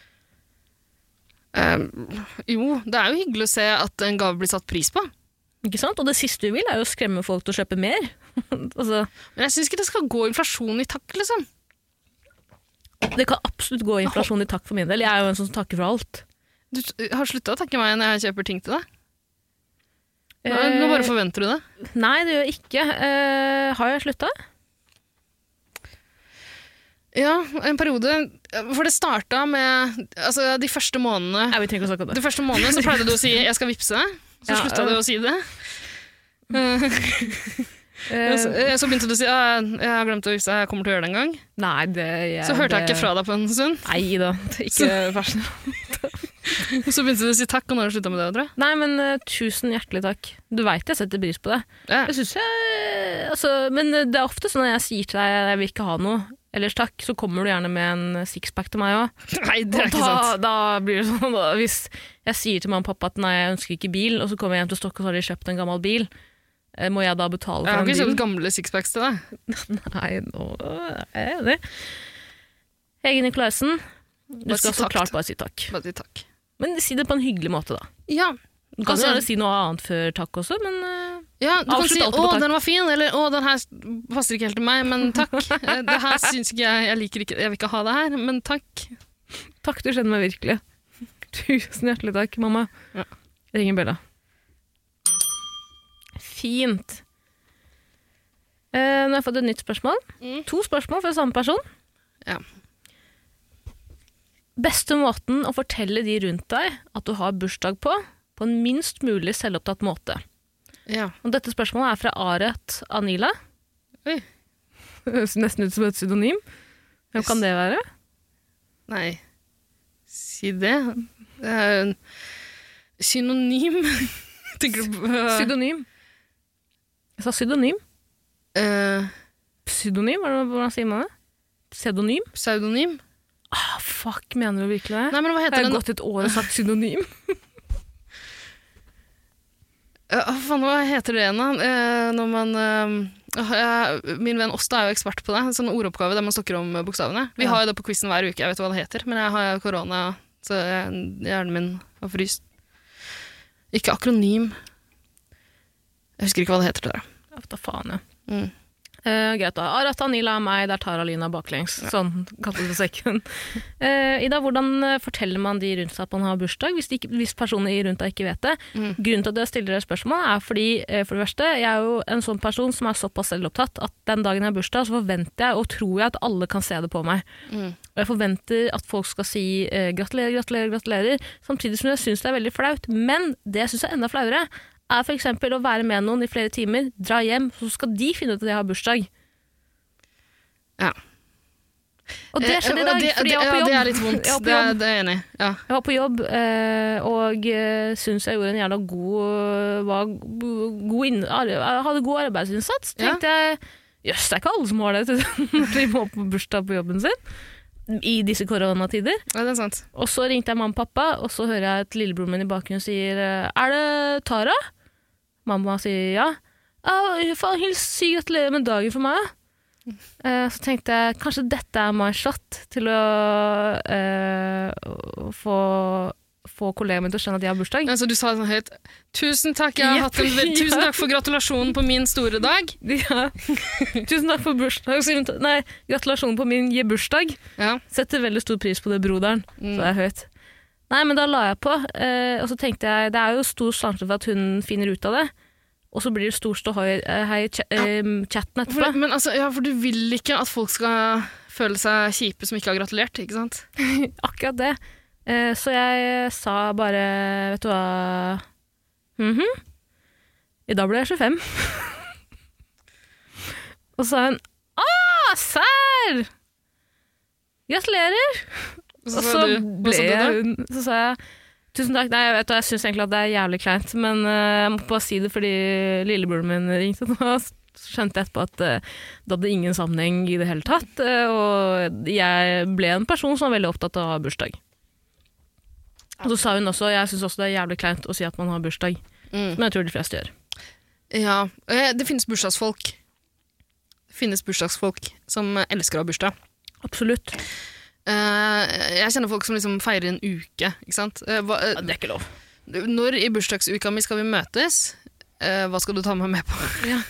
Um, jo, det er jo hyggelig å se at en gave blir satt pris på. Ikke sant? Og det siste du vil er jo å skremme folk til å kjøpe mer. altså. Men jeg synes ikke det skal gå inflasjon i takk, liksom. Det kan absolutt gå inflasjon i takk for min del. Jeg er jo en som takker for alt. Du har sluttet å takke meg når jeg kjøper ting til deg? Nå, eh, nå bare forventer du det? Nei, det gjør jeg ikke. Eh, har jeg sluttet? Ja, en periode. For det startet med altså, de første månedene. Ja, vi trenger å snakke om det. De første månedene så pleide du å si 'jeg skal vippse deg'. Så ja, slutta du å si det. så, så begynte du å si «Ah, 'jeg har glemt å vippse deg, jeg kommer til å gjøre det en gang'. Nei, det, jeg, så hørte jeg det... ikke fra deg på en stund. Nei da, ikke versen. Så begynte du å si takk, og nå har du sluttet med det, tror jeg. Nei, men uh, tusen hjertelig takk. Du vet jeg setter pris på det. Ja. Jeg synes jeg, altså, men det er ofte sånn at jeg sier til deg jeg vil ikke ha noe, ellers takk, så kommer du gjerne med en sixpack til meg også. Nei, det er og ikke da, sant. Da blir det sånn, da, hvis jeg sier til mamma og pappa at nei, jeg ønsker ikke bil, og så kommer jeg hjem til Stokke og så har de kjøpt en gammel bil, må jeg da betale for den bilen? Jeg har ikke kjøpt bil? gamle sixpacks til deg. Nei, nå er jeg enig. Hege Nikolaisen, du bare skal si så takk. klart bare si takk. Bare si takk. Men si det på en hyggelig måte da. Ja. Du kan altså, gjerne si noe annet før takk også, men... Uh, ja, du kan si, å, den var fin, eller å, den her passer ikke helt til meg, men takk. Det her synes ikke jeg, jeg liker ikke, jeg vil ikke ha det her, men takk. Takk, du kjenner meg virkelig. Tusen hjertelig takk, mamma. Ja. Ringer Bella. Fint. Eh, nå har jeg fått et nytt spørsmål. Mm. To spørsmål fra samme person. Ja. Beste måten å fortelle de rundt deg at du har bursdag på, på en minst mulig selvopptatt måte. Ja. Og dette spørsmålet er fra Aret Anila. Oi. Høres nesten ut som et pseudonym. Hvem kan det være? Nei. Si det. Det er en synonym. Tenker du på Pseudonym. Jeg sa pseudonym. uh, Pseudonym, hva- hvordan sier man det? Pseudonym? Pseudonym? Ah, fuck, mener du virkelig det? Nei, men hva Jeg heter har den? gått et år og sagt pseudonym. Uh, hva faen, hva heter det igjen da? Uh, når man... Uh, uh, min venn Åsta er jo ekspert på det. En sånn ordoppgave der man snakker om uh, bokstavene. Vi Ja. har jo det på quizen hver uke, jeg vet hva det heter. Men jeg har korona, så jeg, hjernen min har fryst. Ikke akronym. Jeg husker ikke hva det heter til det. Ja, da faen, ja. Mm. Uh, greit da. Arat Anila er meg, der tar Alina baklengs. Sånn, kalte det sekken. Uh, Ida, hvordan uh, forteller man de rundt seg at man har bursdag, hvis, de ikke, hvis personene i rundt deg ikke vet det? Mm. Grunnen til at jeg stiller dere spørsmål er fordi, uh, for det første, jeg er jo en sånn person som er såpass selvopptatt at den dagen jeg har bursdag, så forventer jeg og tror jeg at alle kan se det på meg. Mm. Og jeg forventer at folk skal si uh, gratulerer, gratulerer, gratulerer, samtidig som jeg synes det er veldig flaut. Men det jeg synes er enda flauere, er for eksempel å være med noen i flere timer, dra hjem, så skal de finne ut at jeg har bursdag. Ja. Og det skjedde i dag, det, fordi jeg var på ja, jobb. det er litt vondt. Jeg var på Det er, jobb, det er jeg enig i. Ja. jeg var på jobb eh, og eh, synes jeg gjorde en jævla god, var god inn, ar- hadde god arbeidsinnsats. Ja. Tenkte jeg, jøss, det er ikke alle som har det når de må på bursdag på jobben sin i disse koronatider. ja, det er sant. Og så ringte jeg mamma og pappa, og så hører jeg at lillebroren min i bakgrunnen sier er det Tara? Mamma sier ja. Ah, faen, hils, si gratulerer med dagen for meg. Eh, så tenkte jeg, kanskje dette er my shot til å eh, få, få kollegaen min til å skjønne at jeg har bursdag. Ja, så du sa sånn høyt, tusen takk, jeg har Ja, hatt en, ve- ja. tusen takk for gratulasjonen på min store dag. Ja. Tusen takk for bursdag. sier hun til- Nei, gratulasjon på min bursdag. Ja. Setter veldig stor pris på det, broderen. Mm. Så det er høyt. Nei, men da la jeg på, eh, og så tenkte jeg, det er jo stor sjanse for at hun finner ut av det, og så blir det stor ståhøy eh, i ch eh, chatten etterpå. For, men altså, ja, for du vil ikke at folk skal føle seg kjipe som ikke har gratulert, ikke sant? Akkurat det. Eh, så jeg sa bare, vet du hva, mhm, i dag ble jeg tjuefem. Og så sa hun, ah, sær! Gratulerer! Og Og sa så du- hva ble sa du da? hun, så sa jeg, tusen takk, nei, jeg vet, jeg synes egentlig at det er jævlig kleint, men eh, jeg må bare si det fordi lillebroren min ringte nå, så skjønte jeg etterpå at eh, det hadde ingen sammenheng i det hele tatt, eh, og jeg ble en person som var veldig opptatt av å ha bursdag. Og så sa hun også, jeg synes også det er jævlig kleint å si at man har bursdag, Mm. som jeg tror de fleste gjør. Ja, eh, det finnes bursdagsfolk. Det finnes bursdagsfolk som elsker å ha bursdag. Absolutt. Eh, jeg kjenner folk som liksom feirer en uke, ikke sant? Eh, hva, eh, Ja, det er ikke lov. når i bursdagsuka mi skal vi møtes? Eh, hva skal du ta meg med på? Ja.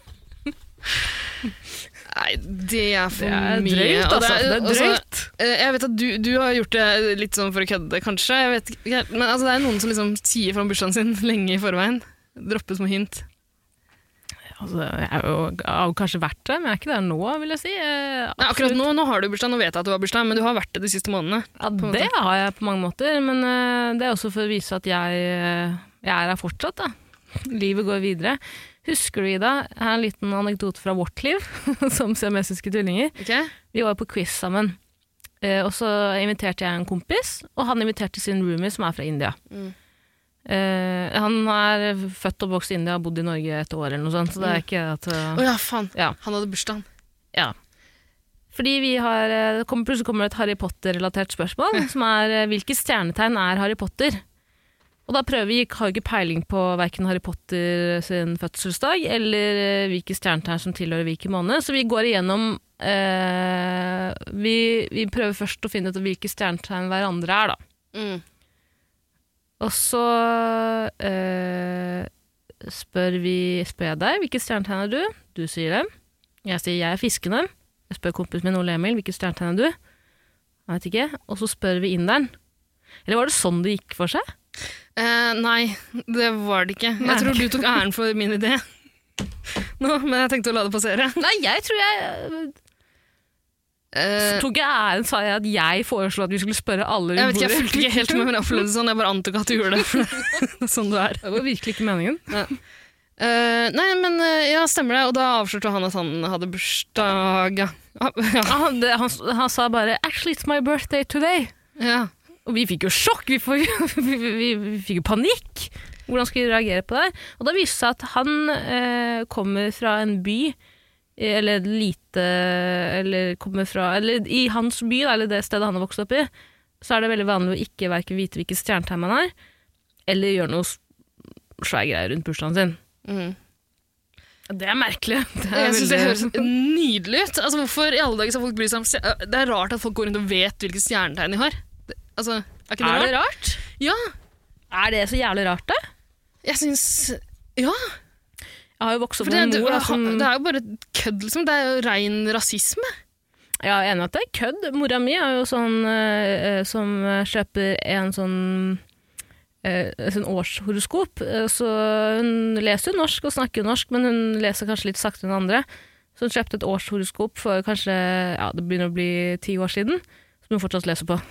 Nei, det er for Det er mye. drøyt, Og altså. Det er altså, drøyt. eh, jeg vet at du, du har gjort det litt sånn for å kødde, kanskje. Jeg vet ikke, helt, men altså, det er noen som liksom sier fra bursdagen sin lenge i forveien. Dropper små hint. Altså, jeg er jo, jeg har jo kanskje vært det, men jeg er ikke der nå, vil jeg si. Eh, Nei, akkurat nå, nå har du bursdag, nå vet jeg at du har bursdag, men du har vært det de siste månedene. Ja, på en det måte. har jeg på mange måter, men eh, det er også for å vise at jeg, eh, jeg er her fortsatt. Da. Livet går videre. Husker du, Ida, her er en liten anekdote fra vårt liv, som siamesiske tvillinger. Ok? Vi var på quiz sammen, eh, og så inviterte jeg en kompis, og han inviterte sin roomie som er fra India. Mm. Eh, han er født og vokst i India og bodd i Norge et år eller noe sånt, så det er ikke at... eh, Å ja, faen. Ja. Han hadde bursdag. Ja. Fordi vi har, eh, det kommer, plutselig kommer det et Harry Potter-relatert spørsmål, som er eh, hvilke stjernetegn er Harry Potter? Og da prøver vi, har ikke peiling på hverken Harry Potter sin fødselsdag, eller eh, hvilke stjernetegn som tilhører hvilke måned, så vi går igjennom, eh, vi, vi prøver først å finne ut hvilke stjernetegn hverandre er da. Mm. Og så eh, spør vi, spør jeg deg, hvilke stjernetegn er du? Du sier det. Jeg sier jeg er fiskene. Jeg spør kompisen min Ole Emil, hvilke stjernetegn er du? Jeg vet ikke. Og så spør vi inderen. Eller var det sånn det gikk for seg? Eh, nei, det var det ikke. Nei. Jeg tror du tok æren for min idé. nå, men jeg tenkte å la det passere. Nei, jeg tror jeg Eh, tok jeg æren, sa jeg at jeg foreslo at vi skulle spørre alle jeg vet ikke, jeg bordet. fulgte ikke helt med, men jeg opplevde det sånn. Jeg bare antok at du gjorde det, for det er sånn du er. Det var virkelig ikke meningen. Eh, nei, men eh, ja, stemmer det. Og da avslørte han at han hadde bursdag. Ja. Ja. Ja. Han, det, han, han sa bare 'actually it's my birthday today'. Ja. Og vi fikk jo sjokk, vi, får, vi, vi, vi, vi fikk jo panikk. Hvordan skulle vi reagere på det? Og da viste det seg at han eh, kommer fra en by, eller lite, eller kommer fra, eller i hans by, eller det stedet han har vokst opp i, så er det veldig vanlig å ikke hverken vite hvilket stjernetegn man er, eller gjøre noe svære greier rundt bursdagen sin. Mm. Det er merkelig. Det er Jeg synes det høres veldig... nydelig ut. Altså, hvorfor i alle dager skal folk bry seg om stjer- Det er rart at folk går rundt og vet hvilke stjernetegn de har. Det, altså, er ikke det Er rart? det rart? Ja, Er det så jævlig rart, da? jeg synes Ja, Jeg har jo vokst opp for det, med det, en mor da, som... det er jo bare kødd, liksom. Det er jo ren rasisme. Jeg er enig i at det er kødd. Mora mi er jo sånn eh, som kjøper en sånn eh, sånn årshoroskop. Eh, Så hun leser jo norsk og snakker jo norsk, men hun leser kanskje litt saktere enn andre. Så hun kjøpte et årshoroskop for kanskje, ja, det begynner å bli ti år siden, som hun fortsatt leser på.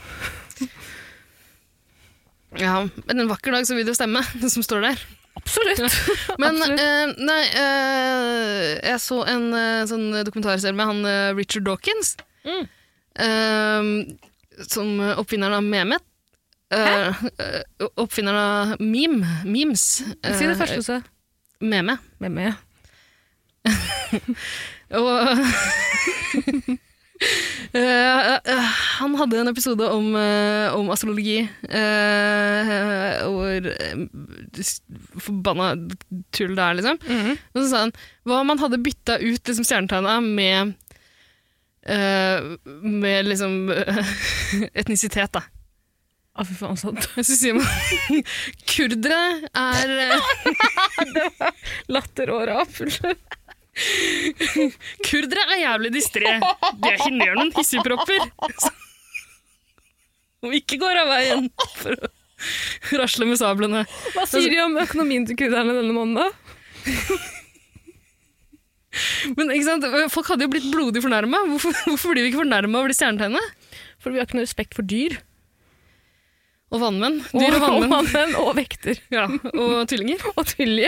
Ja, men en vakker dag så vil det jo stemme, det som står der. Absolutt. Men Absolutt. eh, nei, eh, jeg så en eh, sånn dokumentarserie med han eh, Richard Dawkins, Mm. eh, som oppfinneren av memet. Eh, eh, oppfinneren av meme, memes. Si det første du sa. Meme. Med meg. Og eh, eh, han hadde en episode om, eh, om astrologi, eh, hvor eh, forbanna tull det er, liksom. Mhm. Og så sa han, hva om man hadde bytta ut liksom, stjernetegna med, eh, med liksom etnisitet, da. Å, fy faen, sant. Så sier man kurdere er eh, Latter og rap. Unnskyld. Kurdere er jævlig distré. De er ikke ned noen hissigpropper. Og ikke går av veien for å rasle med sablene. Hva sier de om økonomien til kurderne denne måneden, da? Men ikke sant? Folk hadde jo blitt blodig fornærma. Hvorfor, hvorfor blir vi ikke fornærma over de stjernetegnene? For vi har ikke noe respekt for dyr. Og vannmenn. Dyr og vannmenn. Og vannmenn og vekter. Ja, og tvillinger. Og tvilje.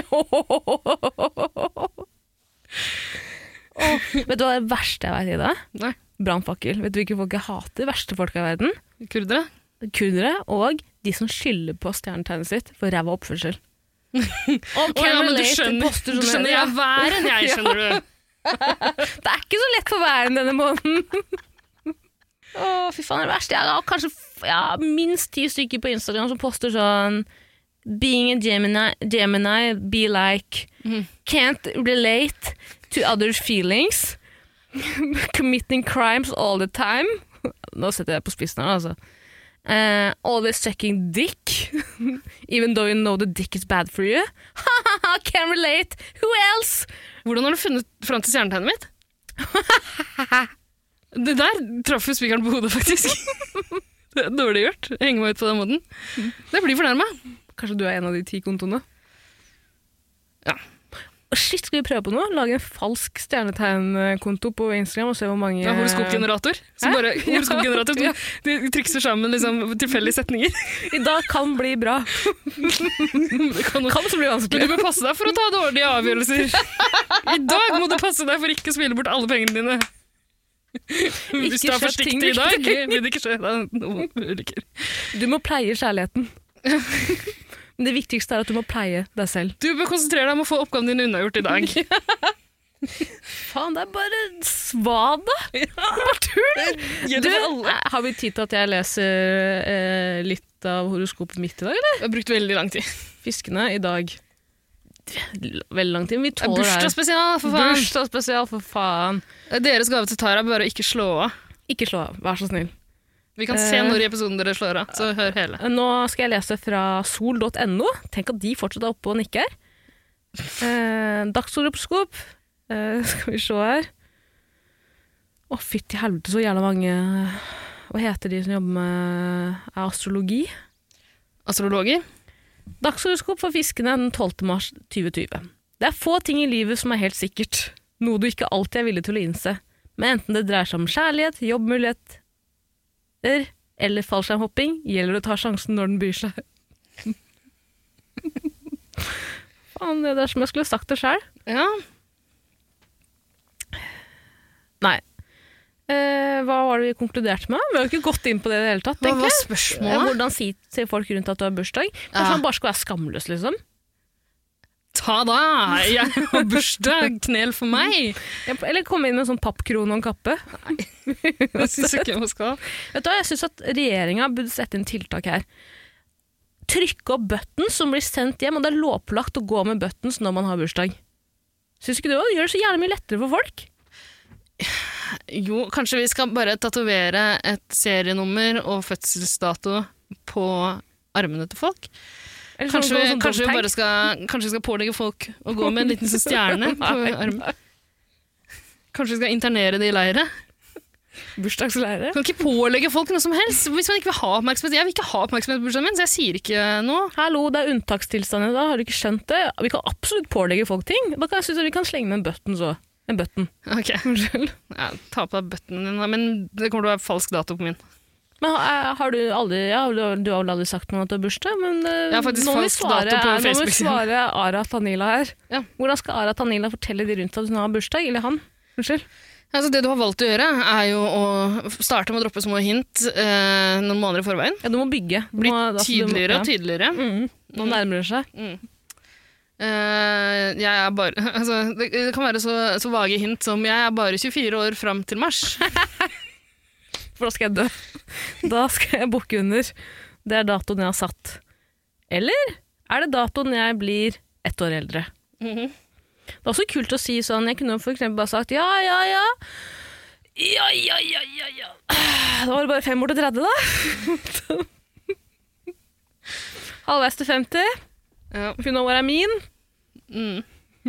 Åh, vet du hva det verste jeg vet i det? Nei. Brannfakkel. Vet du hvilke folk jeg hater? De verste folka i verden? Kurdere. Kurdere og de som skylder på stjernetegnet sitt for ræva oppførsel. Og Å ja, men du skjønner, du skjønner jeg er verre enn jeg, skjønner du. Det er ikke så lett for væren denne måneden. Åh, fy faen, det verste. Jeg har kanskje ja, minst ti stykker på Instagram som poster sånn Being a Gemini, Gemini be like can't relate to others' feelings. Committing crimes all the time. Nå setter jeg på spissen her, altså. Uh, always sucking dick. Even though you know the dick is bad for you. Haha, can't relate. Who else? Hvordan har du funnet fram til stjernetegnet mitt? Det der traff jo spikeren på hodet, faktisk. Det er dårlig gjort. Henge meg ut på den måten. Det blir fornærmet. Kanskje du er en av de ti kontoene? Ja. Shit, skal vi prøve på noe? Lage en falsk stjernetegnkonto på Instagram og se hvor mange... Ja, horoskopgenerator. Som Hæ? bare, horoskopgenerator. Ja. De, de trikser sammen liksom, tilfeldige setninger. I dag kan bli bra. Det kan, Kan så bli Men vanskelig. du bør passe deg for å ta dårlige avgjørelser. I dag må du passe deg for ikke å spille bort alle pengene dine. Hvis du er kjøp ting forsiktig du i dag, ikke vil det ikke skje deg noen ulykker. Du må pleie kjærligheten. Men det viktigste er at du må pleie deg selv. Du bør konsentrere deg om å få oppgaven din unnagjort i dag. Faen, det er bare svada. Bare tull. Du, har vi tid til at jeg leser eh, litt av horoskopet mitt i dag, eller? Jeg har brukt veldig lang tid. Fiskene i dag. Veldig lang tid, men vi tåler det. Bursdagsspesial, for faen. Bursdagsspesial, for faen. Deres gave til Tara er bare å ikke slå av. Ikke slå av, vær så snill. Vi kan se når i episoden dere slår av, så hør hele. Nå skal jeg lese fra sol punktum no. Tenk at de fortsatt er oppe og nikker. Eh, Dagshoroskop. Eh, skal vi se her. Å, fytti helvete, så jævla mange. Hva heter de som jobber med astrologi? Astrologer. Dagshoroskop for fiskene den tolvte mars tjue tjue. Det er få ting i livet som er helt sikkert, noe du ikke alltid er villig til å innse. Men enten det dreier seg om kjærlighet, jobbmuligheter eller fallskjermhopping, gjelder det å ta sjansen når den byr seg. Faen, det er som jeg skulle sagt det selv. Ja. Nei. Eh, hva var det vi konkluderte med? Vi har jo ikke gått inn på det i det hele tatt, Hva tenker var jeg. spørsmålet? Eh, Hvordan si til folk rundt at du har bursdag? Kanskje Ja. man bare skal være skamløs, liksom? Ta da! Jeg har bursdag, knel for meg! Eller komme inn med en sånn pappkrone og en kappe. Jeg synes ikke man skal. Vet du hva, jeg synes at regjeringen burde sette inn tiltak her. Trykke opp buttons som blir sendt hjem, og det er lovpålagt å gå med buttons når man har bursdag. Synes ikke du det? Det gjør det så jævlig mye lettere for folk. Jo, kanskje vi skal bare tatovere et serienummer og fødselsdato på armene til folk. Eller Kanskje, sånn- vi, sånn kanskje, vi dog bare skal, kanskje vi skal pålegge folk å gå med en liten sånn stjerne på Nei. armen. Kanskje vi skal internere det i leire. bursdagsleire. Kan ikke pålegge folk noe som helst hvis man ikke vil ha oppmerksomhet. Jeg vil ikke ha oppmerksomhet på bursdagen min, så jeg sier ikke noe. Hallo, det er unntakstilstander da, har du ikke skjønt det? Vi kan absolutt pålegge folk ting. Da kan jeg synes at vi kan slenge med en button så. En button. Ok, ja, ta på deg buttonen din, da. Men det kommer til å være falsk dato på min. Men har, har du aldri, ja, du har du har vel aldri sagt noe om at du har bursdag, men eh, Jeg har faktisk nå må vi falsk svare, dato på nå må vi Facebook-siden. svare Ara Tanila her. Ja. Hvordan skal Ara Tanila fortelle de rundt at hun har bursdag, eller han? Unnskyld. Altså, det du har valgt å gjøre, er jo å starte med å droppe små hint eh, noen måneder i forveien. Ja, du må bygge. Du Bli må, altså, du må- tydeligere ja. og tydeligere. Mm, nå nærmer det seg. Mm. Eh, jeg er bare altså, det, det kan være så, så vage hint som jeg er bare tjuefire år fram til mars. For da skal jeg dø. Da skal jeg bukke under. Det er datoen jeg har satt. Eller er det datoen jeg blir ett år eldre? Mhm. Det er også kult å si sånn, jeg kunne for eksempel bare sagt, ja, ja, ja, ja, ja, ja, ja, ja. Da var det bare fem år til tredje da. Halvveis til femti. Ja. If you know what I mean. Mm.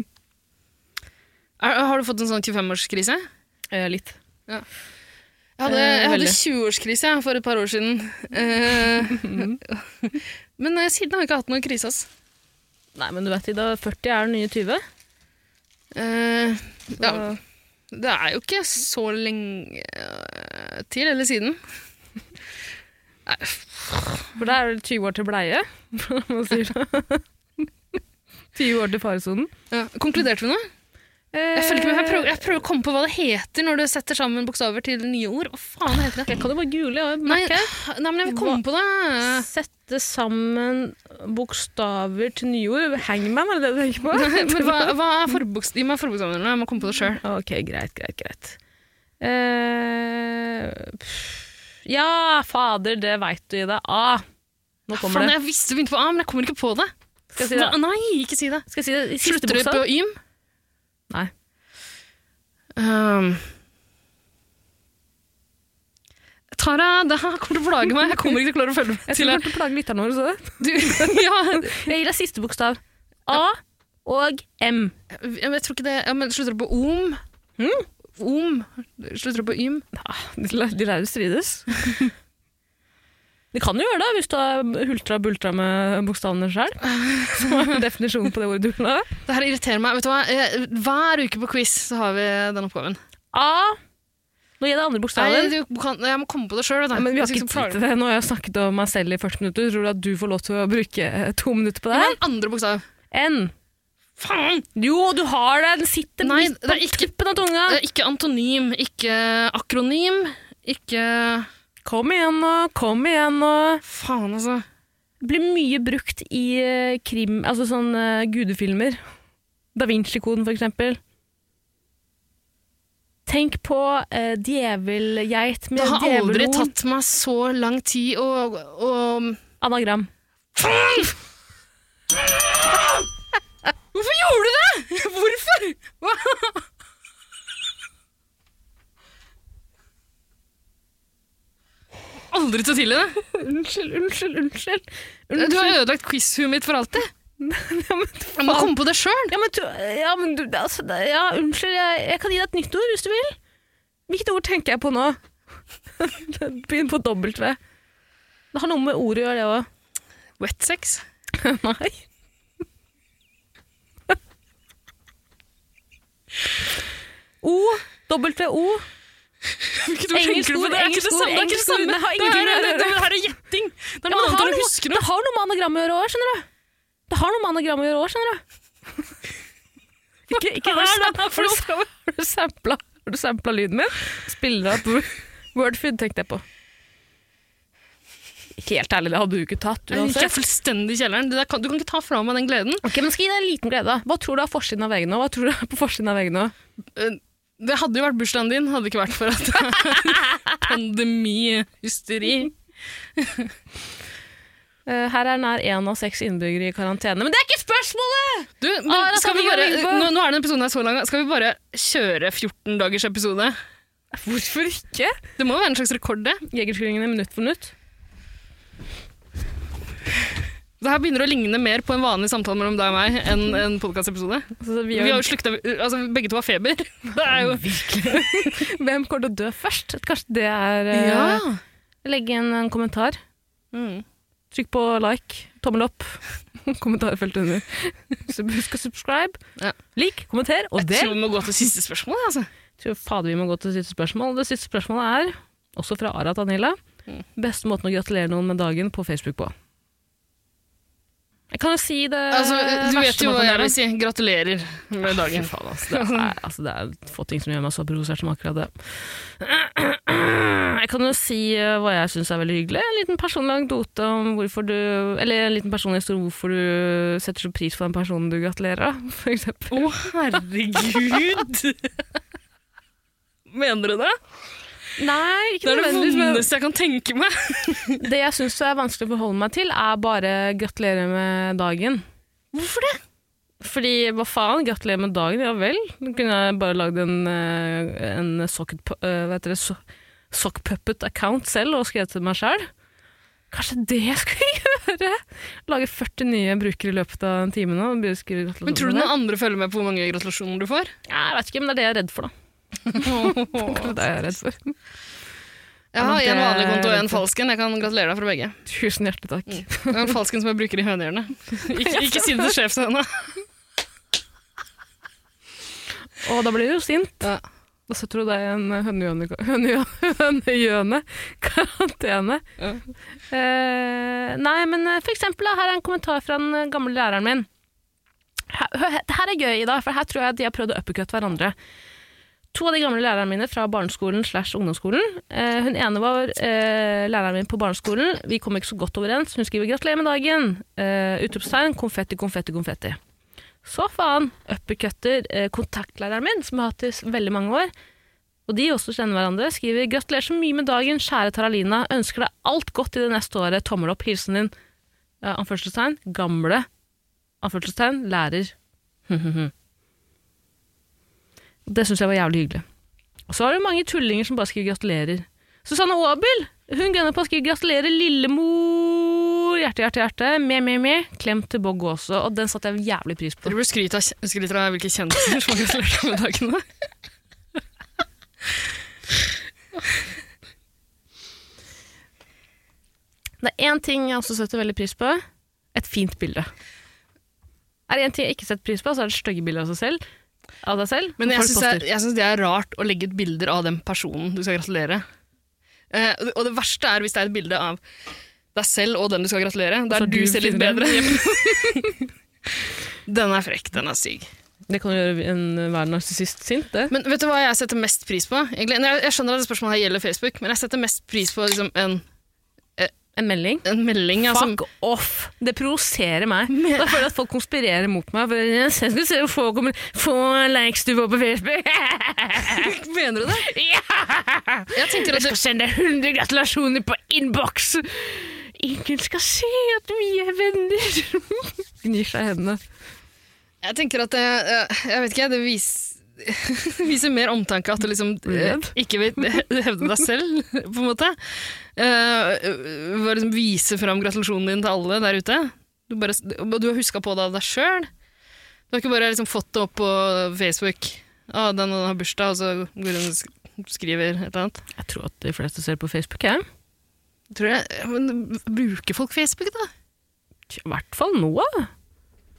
Er, har du fått en sånn tjuefem-årskrise? Eh, litt. Jeg hadde, Eh, jeg hadde veldig. tjue-årskrise for et par år siden. Eh, men eh, siden har jeg ikke hatt noen krise. Ass. Nei, men du vet, da førti er den nye tyve. Eh, ja, det er jo ikke så lenge eh, til eller siden. Nei, For da er det tjue år til bleie. Hva sier du? tjue år til faresonen. ja. Konkluderte vi nå? Jeg, følger ikke med. Jeg, prøver, jeg prøver å komme på hva det heter når du setter sammen bokstaver til nye ord. Hva faen heter det? Jeg kan jo bare google. Ja. Nei, nei, men jeg vil komme på det. Sette sammen bokstaver til nye ord. Hangman, er det det du tenker på? Men hva, hva er forbokst- Gi meg forbokstavene. Jeg må komme på det sjøl. Ok, greit, greit, greit. Eh, pff, ja, fader, det vet du i det. A. Nå kommer Faen, det. jeg visste du begynte på A, men jeg kommer ikke på det. Skal jeg si det? Hva? Nei, ikke si det. Skal jeg si det? I Siste Slutter du bokstav? på ym? Nei. Um, Tara, det her kommer til å plage meg. Jeg kommer ikke til å klare å følge med Jeg til skal det. komme til å plage lytterne våre, så det. Du, ja, Jeg gir deg siste bokstav. A og M. jeg, jeg tror ikke det ja, men Slutter du på om? Mm. Om? Slutter du på ym? Ja, de lærer, de lærer strides. De kan jo gjøre det hvis du har hultra-bultra med bokstavene selv. Som er definisjonen på det ordet du vil ha. Det her irriterer meg. Vet du hva? Eh, Hver uke på quiz så har vi den oppgaven. A. Nå gir jeg deg andre Nei, bokstaver. du kan, jeg må komme på det sjøl. Ja, men vi har ikke tid til det. Nå har jeg snakket om meg selv i førti minutter. Tror du at du får lov til å bruke eh, to minutter på det her? En andre bokstav. N. Faen! Jo, du har det. Den sitter Nei, midt det på er ikke- tuppen av tunga. Det er ikke antonym, ikke akronym, ikke Kom igjen nå, kom igjen nå. Faen, altså. Det blir mye brukt i eh, krim, altså sånn eh, gudefilmer. Da Vinci-koden for eksempel. Tenk på eh, djevelgeit med Det har aldri djevelhorn. tatt meg så lang tid å, å Anagram. Faen! Hvorfor gjorde du det? Hvorfor? Hva? Aldri til å tilgi det. Unnskyld, unnskyld, unnskyld. Du har ødelagt quiz-huet mitt for alltid. Ja, men, Jeg må komme på det sjøl. ja, men, du, ja, men du, altså, det- ja, unnskyld, jeg, jeg kan gi deg et nytt ord hvis du vil. Hvilket ord tenker jeg på nå? Begynn på dobbelt V. Det har noe med ordet å gjøre, det også. Wet sex. Nei. W-O. Hvilket ord tenker du på? Det er ikke det samme. Det er ikke det samme. Det har ingenting med det å gjøre. Det her er gjetting. Det er Ja, noe men det, annet har enn å noe, huske det noe. har noe med anagram å gjøre også, skjønner du. Det har noe med anagram å gjøre også, skjønner du. Ikke, ikke Hva er har, det du, har, du, har, du sampla, har du sampla lyden min? Spiller opp Wordfeed, tenkte jeg på. Ikke helt ærlig, det hadde du ikke tatt. Jeg gikk jeg fullstendig i kjelleren. Det der kan, du kan ikke ta fra meg den gleden. Ok, men skal gi deg en liten glede da. Hva tror du er forsiden av veggen nå? Hva tror du er på forsiden av veggen nå? Eh, Det hadde jo vært bursdagen din, hadde det ikke vært for at det er pandemi-hysteri. Uh, her er nær én av seks innbyggere i karantene. Men det er ikke spørsmålet! Du, men Ah, da skal kan vi vi bare, gjøre det. nå, nå er den episoden her så lang, skal vi bare kjøre fjorten dagers episode? Hvorfor ikke? Det må jo være en slags rekord, det. Jegertvillingene minutt for minutt. Det her begynner å ligne mer på en vanlig samtale mellom deg og meg enn en podcastepisode. Altså, vi Vi gjør- har jo slukta, altså begge to har feber. Det er jo... Hvem kommer til å dø først? Kanskje det er uh, Ja. Legge inn en kommentar. Mm. Trykk på like, tommel opp, kommentarfeltet under. Så husk å subscribe, Ja. lik, kommenter og Jeg tror del. vi må gå til siste spørsmål, altså. Jeg tror fader vi må gå til siste spørsmål. Det siste spørsmålet er, også fra Arat Anila, Mm. beste måten å gratulere noen med dagen på Facebook på. Jeg kan jo si det Altså, du vet verste jo man hva kan jeg gjøre. vil si. Gratulerer med dagen. Fy faen, altså, det, er, altså, det er få ting som gjør meg så provosert som akkurat det. Jeg kan jo si uh, hva jeg synes er veldig hyggelig. En liten personlig anekdote om hvorfor du, eller en liten personlig historie om hvorfor du setter så pris på den personen du gratulerer av, for eksempel. Å, herregud! Mener du det? Nei, ikke Det er det nødvendigvis. men vondeste jeg kan tenke meg. Det jeg synes er vanskelig å forholde meg til, er bare gratulere med dagen. Hvorfor det? Fordi, hva faen, gratulerer med dagen, ja vel. Du kunne jeg bare lagd en, eh, en socket, pu- eh, hva heter det, so sockpuppet-account selv og skrevet til meg selv. Kanskje det jeg skal gjøre? Lage førti nye brukere i løpet av en time nå. Og begynne å skrive gratulasjoner. Men tror du noen andre følger med på hvor mange gratulasjoner du får? Ja, jeg vet ikke, men det er det jeg er redd for da. Det er det jeg er redd for. Jeg har men en det- vanlig konto og en falsken. Jeg kan gratulere deg fra begge. Tusen hjertelig takk. Jeg har en falsken som jeg bruker i hønehjørnet. Ikke, ikke si det til sjef til henne. Og da blir du jo sint. Ja. Da setter du deg i en hønnegjøne hønnegjøne- hønnegjøne karantene. Ja. Eh, nei, men for eksempel, da, her er en kommentar fra den gamle læreren min. Her, hør, det her er gøy, Ida, for her tror jeg at de har prøvd å uppercut hverandre. To av de gamle lærerne mine fra barneskolen slash ungdomsskolen. Eh, hun ene var eh, læreren min på barneskolen. Vi kom ikke så godt overens. Hun skriver gratulerer med dagen. Eh, utropstegn, konfetti, konfetti, konfetti. Så faen, uppercutter eh, kontaktlæreren min, som jeg har hatt i veldig mange år. Og de også kjenner hverandre. Skriver gratulerer så mye med dagen, kjære Taralina. Ønsker deg alt godt i det neste året. Tommel opp, hilsen din. Ja, anførselstegn, gamle. Anførselstegn, lærer. Det synes jeg var jævlig hyggelig. Og så har det mange tullinger som bare skriver gratulerer. Susanne Aabel, hun gønner på å skrive gratulerer lillemor, hjerte, hjerte, hjerte, me, me, me, klem til Bogg også, og den satte jeg jævlig pris på. Dere burde skryte av, skryte av hvilke kjendiser som har gratulert deg med dagen. Det er en ting jeg også setter veldig pris på, et fint bilde. Er det en ting jeg ikke setter pris på, så er det stygge bilder av seg selv, av deg selv. Men jeg Folk syns, poster. det, jeg synes det er rart å legge ut bilder av den personen du skal gratulere. Eh, og det- og det verste er hvis det er et bilde av deg selv og den du skal gratulere, så der du du ser litt finner- bedre. Den er frekk, den er stygg. Det kan gjøre en hver narsissist sint, det. Men vet du hva jeg setter mest pris på? Egentlig, jeg, jeg skjønner at det spørsmålet her gjelder Facebook, men jeg setter mest pris på liksom, en, En melding. en melding. Ja, som, Fuck off! Det provoserer meg. Da føler jeg at folk konspirerer mot meg. For jeg skal se hvor få, kommer, få likes du får på Facebook. mener du det? Ja! Jeg tenker Jeg at skal det, sende hundre gratulasjoner på inbox. Ingen skal se at vi er venner. Gnir seg i hendene. jeg tenker at det, jeg vet ikke, det vis, viser mer omtanke at du liksom eh, Redd? ikke vil hevde deg selv, på en måte. Uh, Ved å liksom vise fram gratulasjonen din til alle der ute. Du, bare, du har husket på det av deg selv. Du har ikke bare liksom fått det opp på Facebook. Ah, den har bursdag, og så går hun og sk- skriver et eller annet. Jeg tror at de fleste ser på Facebook, jeg. Tror jeg, men bruker folk Facebook da? I hvert fall nå.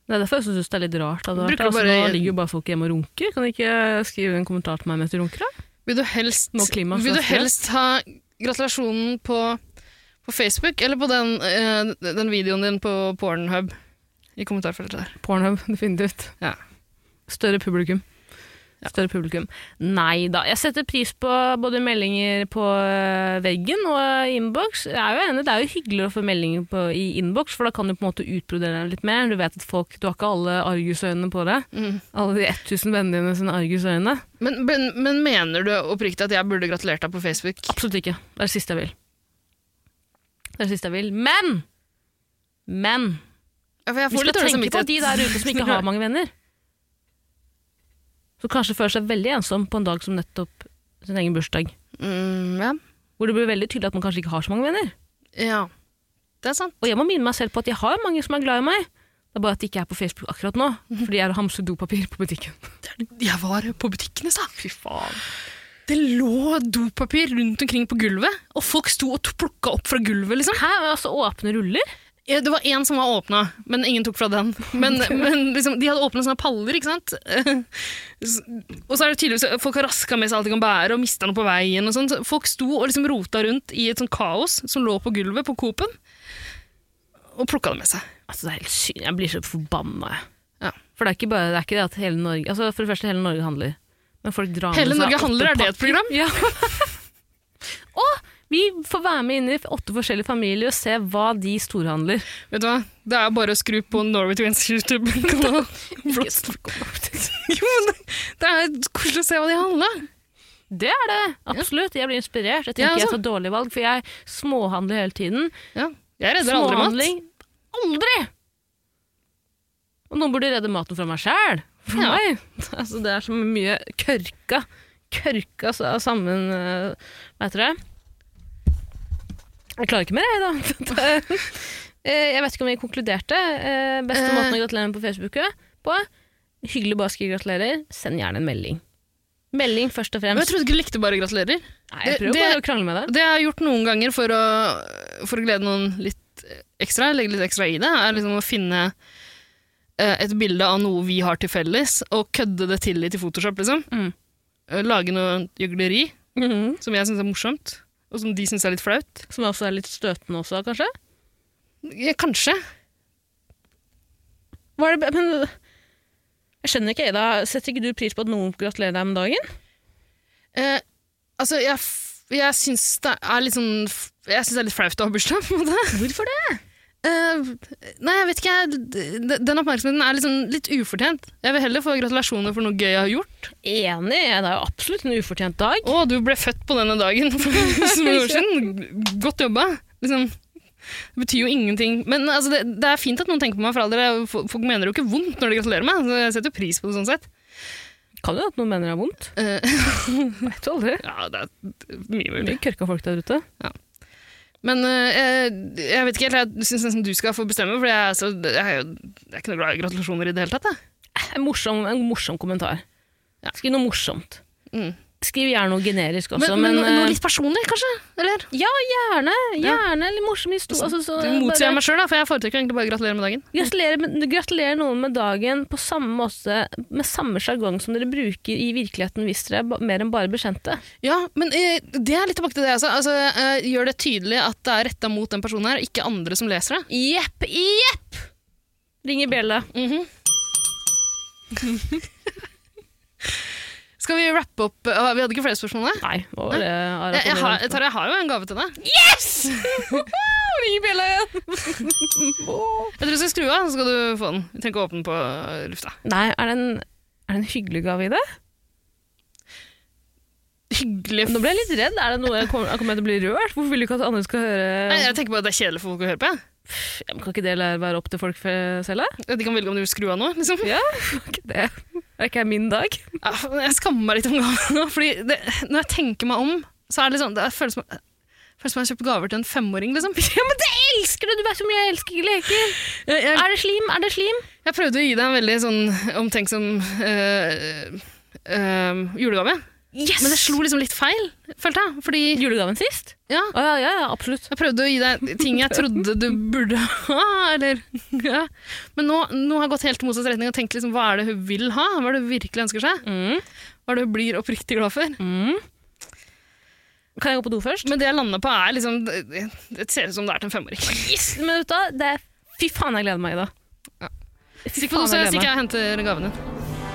Det er derfor jeg synes det er litt rart. At det Bruker du altså, bare- nå ligger jo bare folk hjemme og runker. Kan du ikke skrive en kommentar til meg mens du runker da? Vil du helst, Nå klima, så vil du stress. helst ha gratulasjonen på, på Facebook, eller på den, eh, den videoen din på Pornhub i kommentarfeltet der? Pornhub, definitivt. Ja. Større publikum. Større publikum. Nei da. Jeg setter pris på både meldinger på øh, veggen og i innboks. Jeg er jo enig, det er jo hyggelig å få meldinger på, i innboks, for da kan du på en måte utbrodere deg litt mer. Du vet at folk, du har ikke alle argusøynene på deg. Mm. Alle de tusen vennene dine sine argusøyne. Men, men, men mener du oppriktig at jeg burde gratulert deg på Facebook? Absolutt ikke. Det er det siste jeg vil. Det er det siste jeg vil. Men! Men! Ja, for jeg Vi får litt skal dårlig tenke på samvittighet. de der ute som ikke har mange venner. Så kanskje føler seg veldig ensom på en dag som nettopp sin egen bursdag. Mm, ja. Hvor det blir veldig tydelig at man kanskje ikke har så mange venner. ja, det er sant. Og jeg må minne meg selv på at jeg har mange som er glad i meg. Det er bare at de ikke er på Facebook akkurat nå, fordi jeg er og hamstrer dopapir på butikken. Jeg var på butikken i stad. Fy faen. Det lå dopapir rundt omkring på gulvet, og folk sto og plukka opp fra gulvet, liksom. Hæ? Altså åpne ruller? Ja, det var en som var åpna, men ingen tok fra den. Men, men liksom, de hadde åpna sånne paller, ikke sant? Og så er det tydeligvis at folk har raska med seg alt de kan bære, og mista noe på veien og sånn. Så folk sto og liksom rota rundt i et sånt kaos som lå på gulvet på Coop-en, og plukka det med seg. Altså, det er helt synd. Jeg blir så forbanna. Ja. For det er ikke bare det, er ikke det at hele Norge altså For det første, hele Norge handler. Men folk drar med Hele seg Norge åtte handler, er det et pakker. program? Ja. Og vi får være med inn i åtte forskjellige familier og se hva de storhandler. Vet du hva? Det er bare å skru på Norway Twins YouTube-kanal. Ikke snakk om det. Jo, men det, det er koselig å se hva de handler. Det er det, absolutt. Jeg blir inspirert. Jeg tenker Ja, altså. jeg tar dårlig valg, for jeg småhandler hele tiden. Ja, jeg redder aldri mat. Småhandling. Aldri! Og noen burde redde maten fra meg selv. For Ja. meg. Altså, det er så mye kørka. Kørka sa- sammen, uh, hva heter det? Jeg klarer ikke mer, jeg da. Det- eh, jeg vet ikke om vi konkluderte. Eh, Beste Eh. måten å gratulere på Facebook på. Hyggelig bare å skrive gratulerer. Send gjerne en melding. Melding først og Men jeg fremst. trodde ikke du likte bare gratulerer. Nei, jeg det- prøver det- bare å krangle med deg. Det jeg har gjort noen ganger for å, for å glede noen litt ekstra, legge litt ekstra i det, er liksom å finne eh, et bilde av noe vi har til felles, og kødde det til litt i Photoshop, liksom. Mm. Eh, Lage noe gjøgleri, Mhm. som jeg synes er morsomt, og som de synes er litt flaut. Som også er litt støtende også, kanskje? Ja, kanskje. Hva er det, men jeg skjønner ikke, Ida. Setter ikke du pris på at noen gratulerer deg med dagen? Eh, altså, jeg, f- jeg synes det er litt sånn Jeg synes det er litt flaut å ha bursdag, på en måte. Hvorfor det? Eh, nei, jeg vet ikke. jeg- d- Den oppmerksomheten er litt, sånn, litt ufortjent. Jeg vil heller få gratulasjoner for noe gøy jeg har gjort. Enig, det er jo absolutt en ufortjent dag. Å, du ble født på denne dagen for så mange år siden. Godt jobba. Liksom, det betyr jo ingenting. Men altså, det, det er fint at noen tenker på meg, for all del. Folk folk mener jo ikke vondt når de gratulerer meg. Så jeg setter jo pris på det sånn sett. Kan jo at noen mener det er vondt. Eh, Vet du aldri. ja, det er mye mulig. Mye kørka folk der ute. Men eh, jeg, jeg vet ikke helt, jeg synes nesten du skal få bestemme, for jeg er, så, jeg er jo jeg er ikke noe glad i gratulasjoner i det hele tatt. Jeg. En morsom, en morsom kommentar. Skriv noe morsomt. Mm. Skriv gjerne noe generisk også. Men, men, men, noe eh, litt personlig, kanskje? Eller? Ja, gjerne. Gjerne litt morsom historie. Altså, så, Du motsier bare- meg selv, da, for jeg foretrekker egentlig bare å gratulere med dagen. Gratulerer, med- gratulerer noen med dagen på samme måte, med samme jargong som dere bruker i virkeligheten hvis dere er ba- mer enn bare bekjente. Ja, men eh, det er litt tilbake til det. Altså. Altså, eh, gjør det tydelig at det er rettet mot den personen her, ikke andre som leser det. Jepp, jepp! Ringer bjella. Mhm. Skal vi rappe opp? Ah, vi hadde ikke flere spørsmål der. Nei, hva var det? Jeg, jeg, har, jeg, tar, jeg har jo en gave til deg. Yes! Ringer bjella igjen. Jeg tror du skal skru av, så skal du få den. Vi trenger ikke å åpne den på eh, lufta. Nei, er det en, er det en hyggelig gave i det? Hyggelig. Nå ble jeg litt redd. Er det noe jeg kommer, jeg kommer til å bli rørt? Hvorfor vil du ikke at andre skal høre? Nei, jeg tenker bare at det er kjedelig for folk å høre på. jeg. Ja, men kan ikke det lære være opp til folk selv? da? De kan velge om de vil skru av nå, liksom. Ja, kan ikke det. Det er ikke min dag. Ja, jeg skammer meg litt om gaven nå, fordi det, når jeg tenker meg om, så er det liksom, det føles som, føles som jeg har kjøpt gaver til en femåring, liksom. Ja, men det elsker du! Du vet så mye jeg elsker leker. Jeg, jeg, Er det slim? Er det slim? jeg prøvde å gi deg en veldig sånn omtenksom uh, uh, julegave. Yes! Men det slo liksom litt feil, følte jeg. Fordi Julegaven sist? ja, Å, ja, ja, ja, absolutt. jeg prøvde å gi deg ting jeg trodde du burde ha, eller ja. Men nå, nå har jeg gått helt til motsatt retning og tenkt liksom, hva er det hun vil ha? Hva er det hun virkelig ønsker seg? Mm. Hva er det hun blir oppriktig glad for? Mm. Kan jeg gå på do først? Men det jeg lander på er liksom, det, det ser ut som det er til en femåring. Yes! Men vet du hva? Det er, fy faen, jeg gleder meg i dag. Ja. Fy Stikk på do, faen, så jeg gleder stikker meg. jeg og henter gaven din.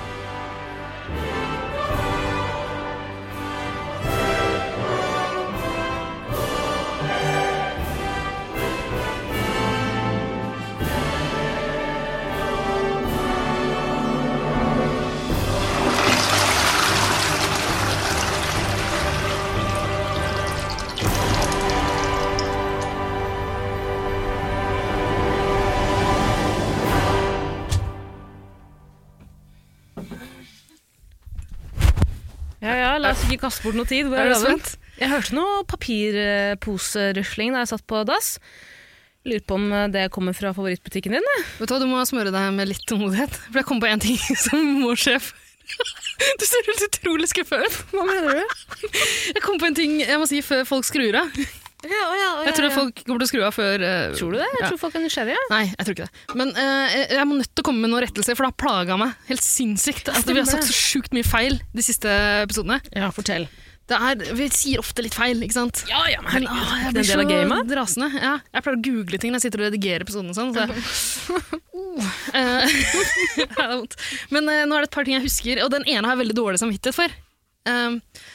Ja, ja, la oss ikke kaste bort noe tid. Hvor Er du gaven? spent? Jeg hørte noe papirposerusling da jeg satt på dass. Lurer på om det kommer fra favorittbutikken din. Jeg. Vet du hva, du må smøre deg med litt tålmodighet. For jeg kom på en ting som må skje før. Du ser helt utrolig skuffa ut. Hva mener du? Jeg kom på en ting jeg må si før folk skrur av. Ja, ja, ja, Jeg tror folk kommer til å skru av før uh, Tror du det? Jeg ja. tror folk er nysgjerrige. Nei, jeg tror ikke det. Men uh, jeg må nødt til å komme med noen rettelser, for det har plaga meg helt sinnssykt at vi har sagt så sjukt mye feil de siste episodene. Ja, fortell. Det er, vi sier ofte litt feil, ikke sant? Ja, ja, men Men, herregud, åh, jeg det er blir en del av så gamet. rasende. Ja, jeg pleier å google ting når jeg sitter og redigerer episoden og sånn. Så jeg, oh, eh, det er vondt. Men eh, nå er det et par ting jeg husker, og den ene har jeg veldig dårlig samvittighet for. Um,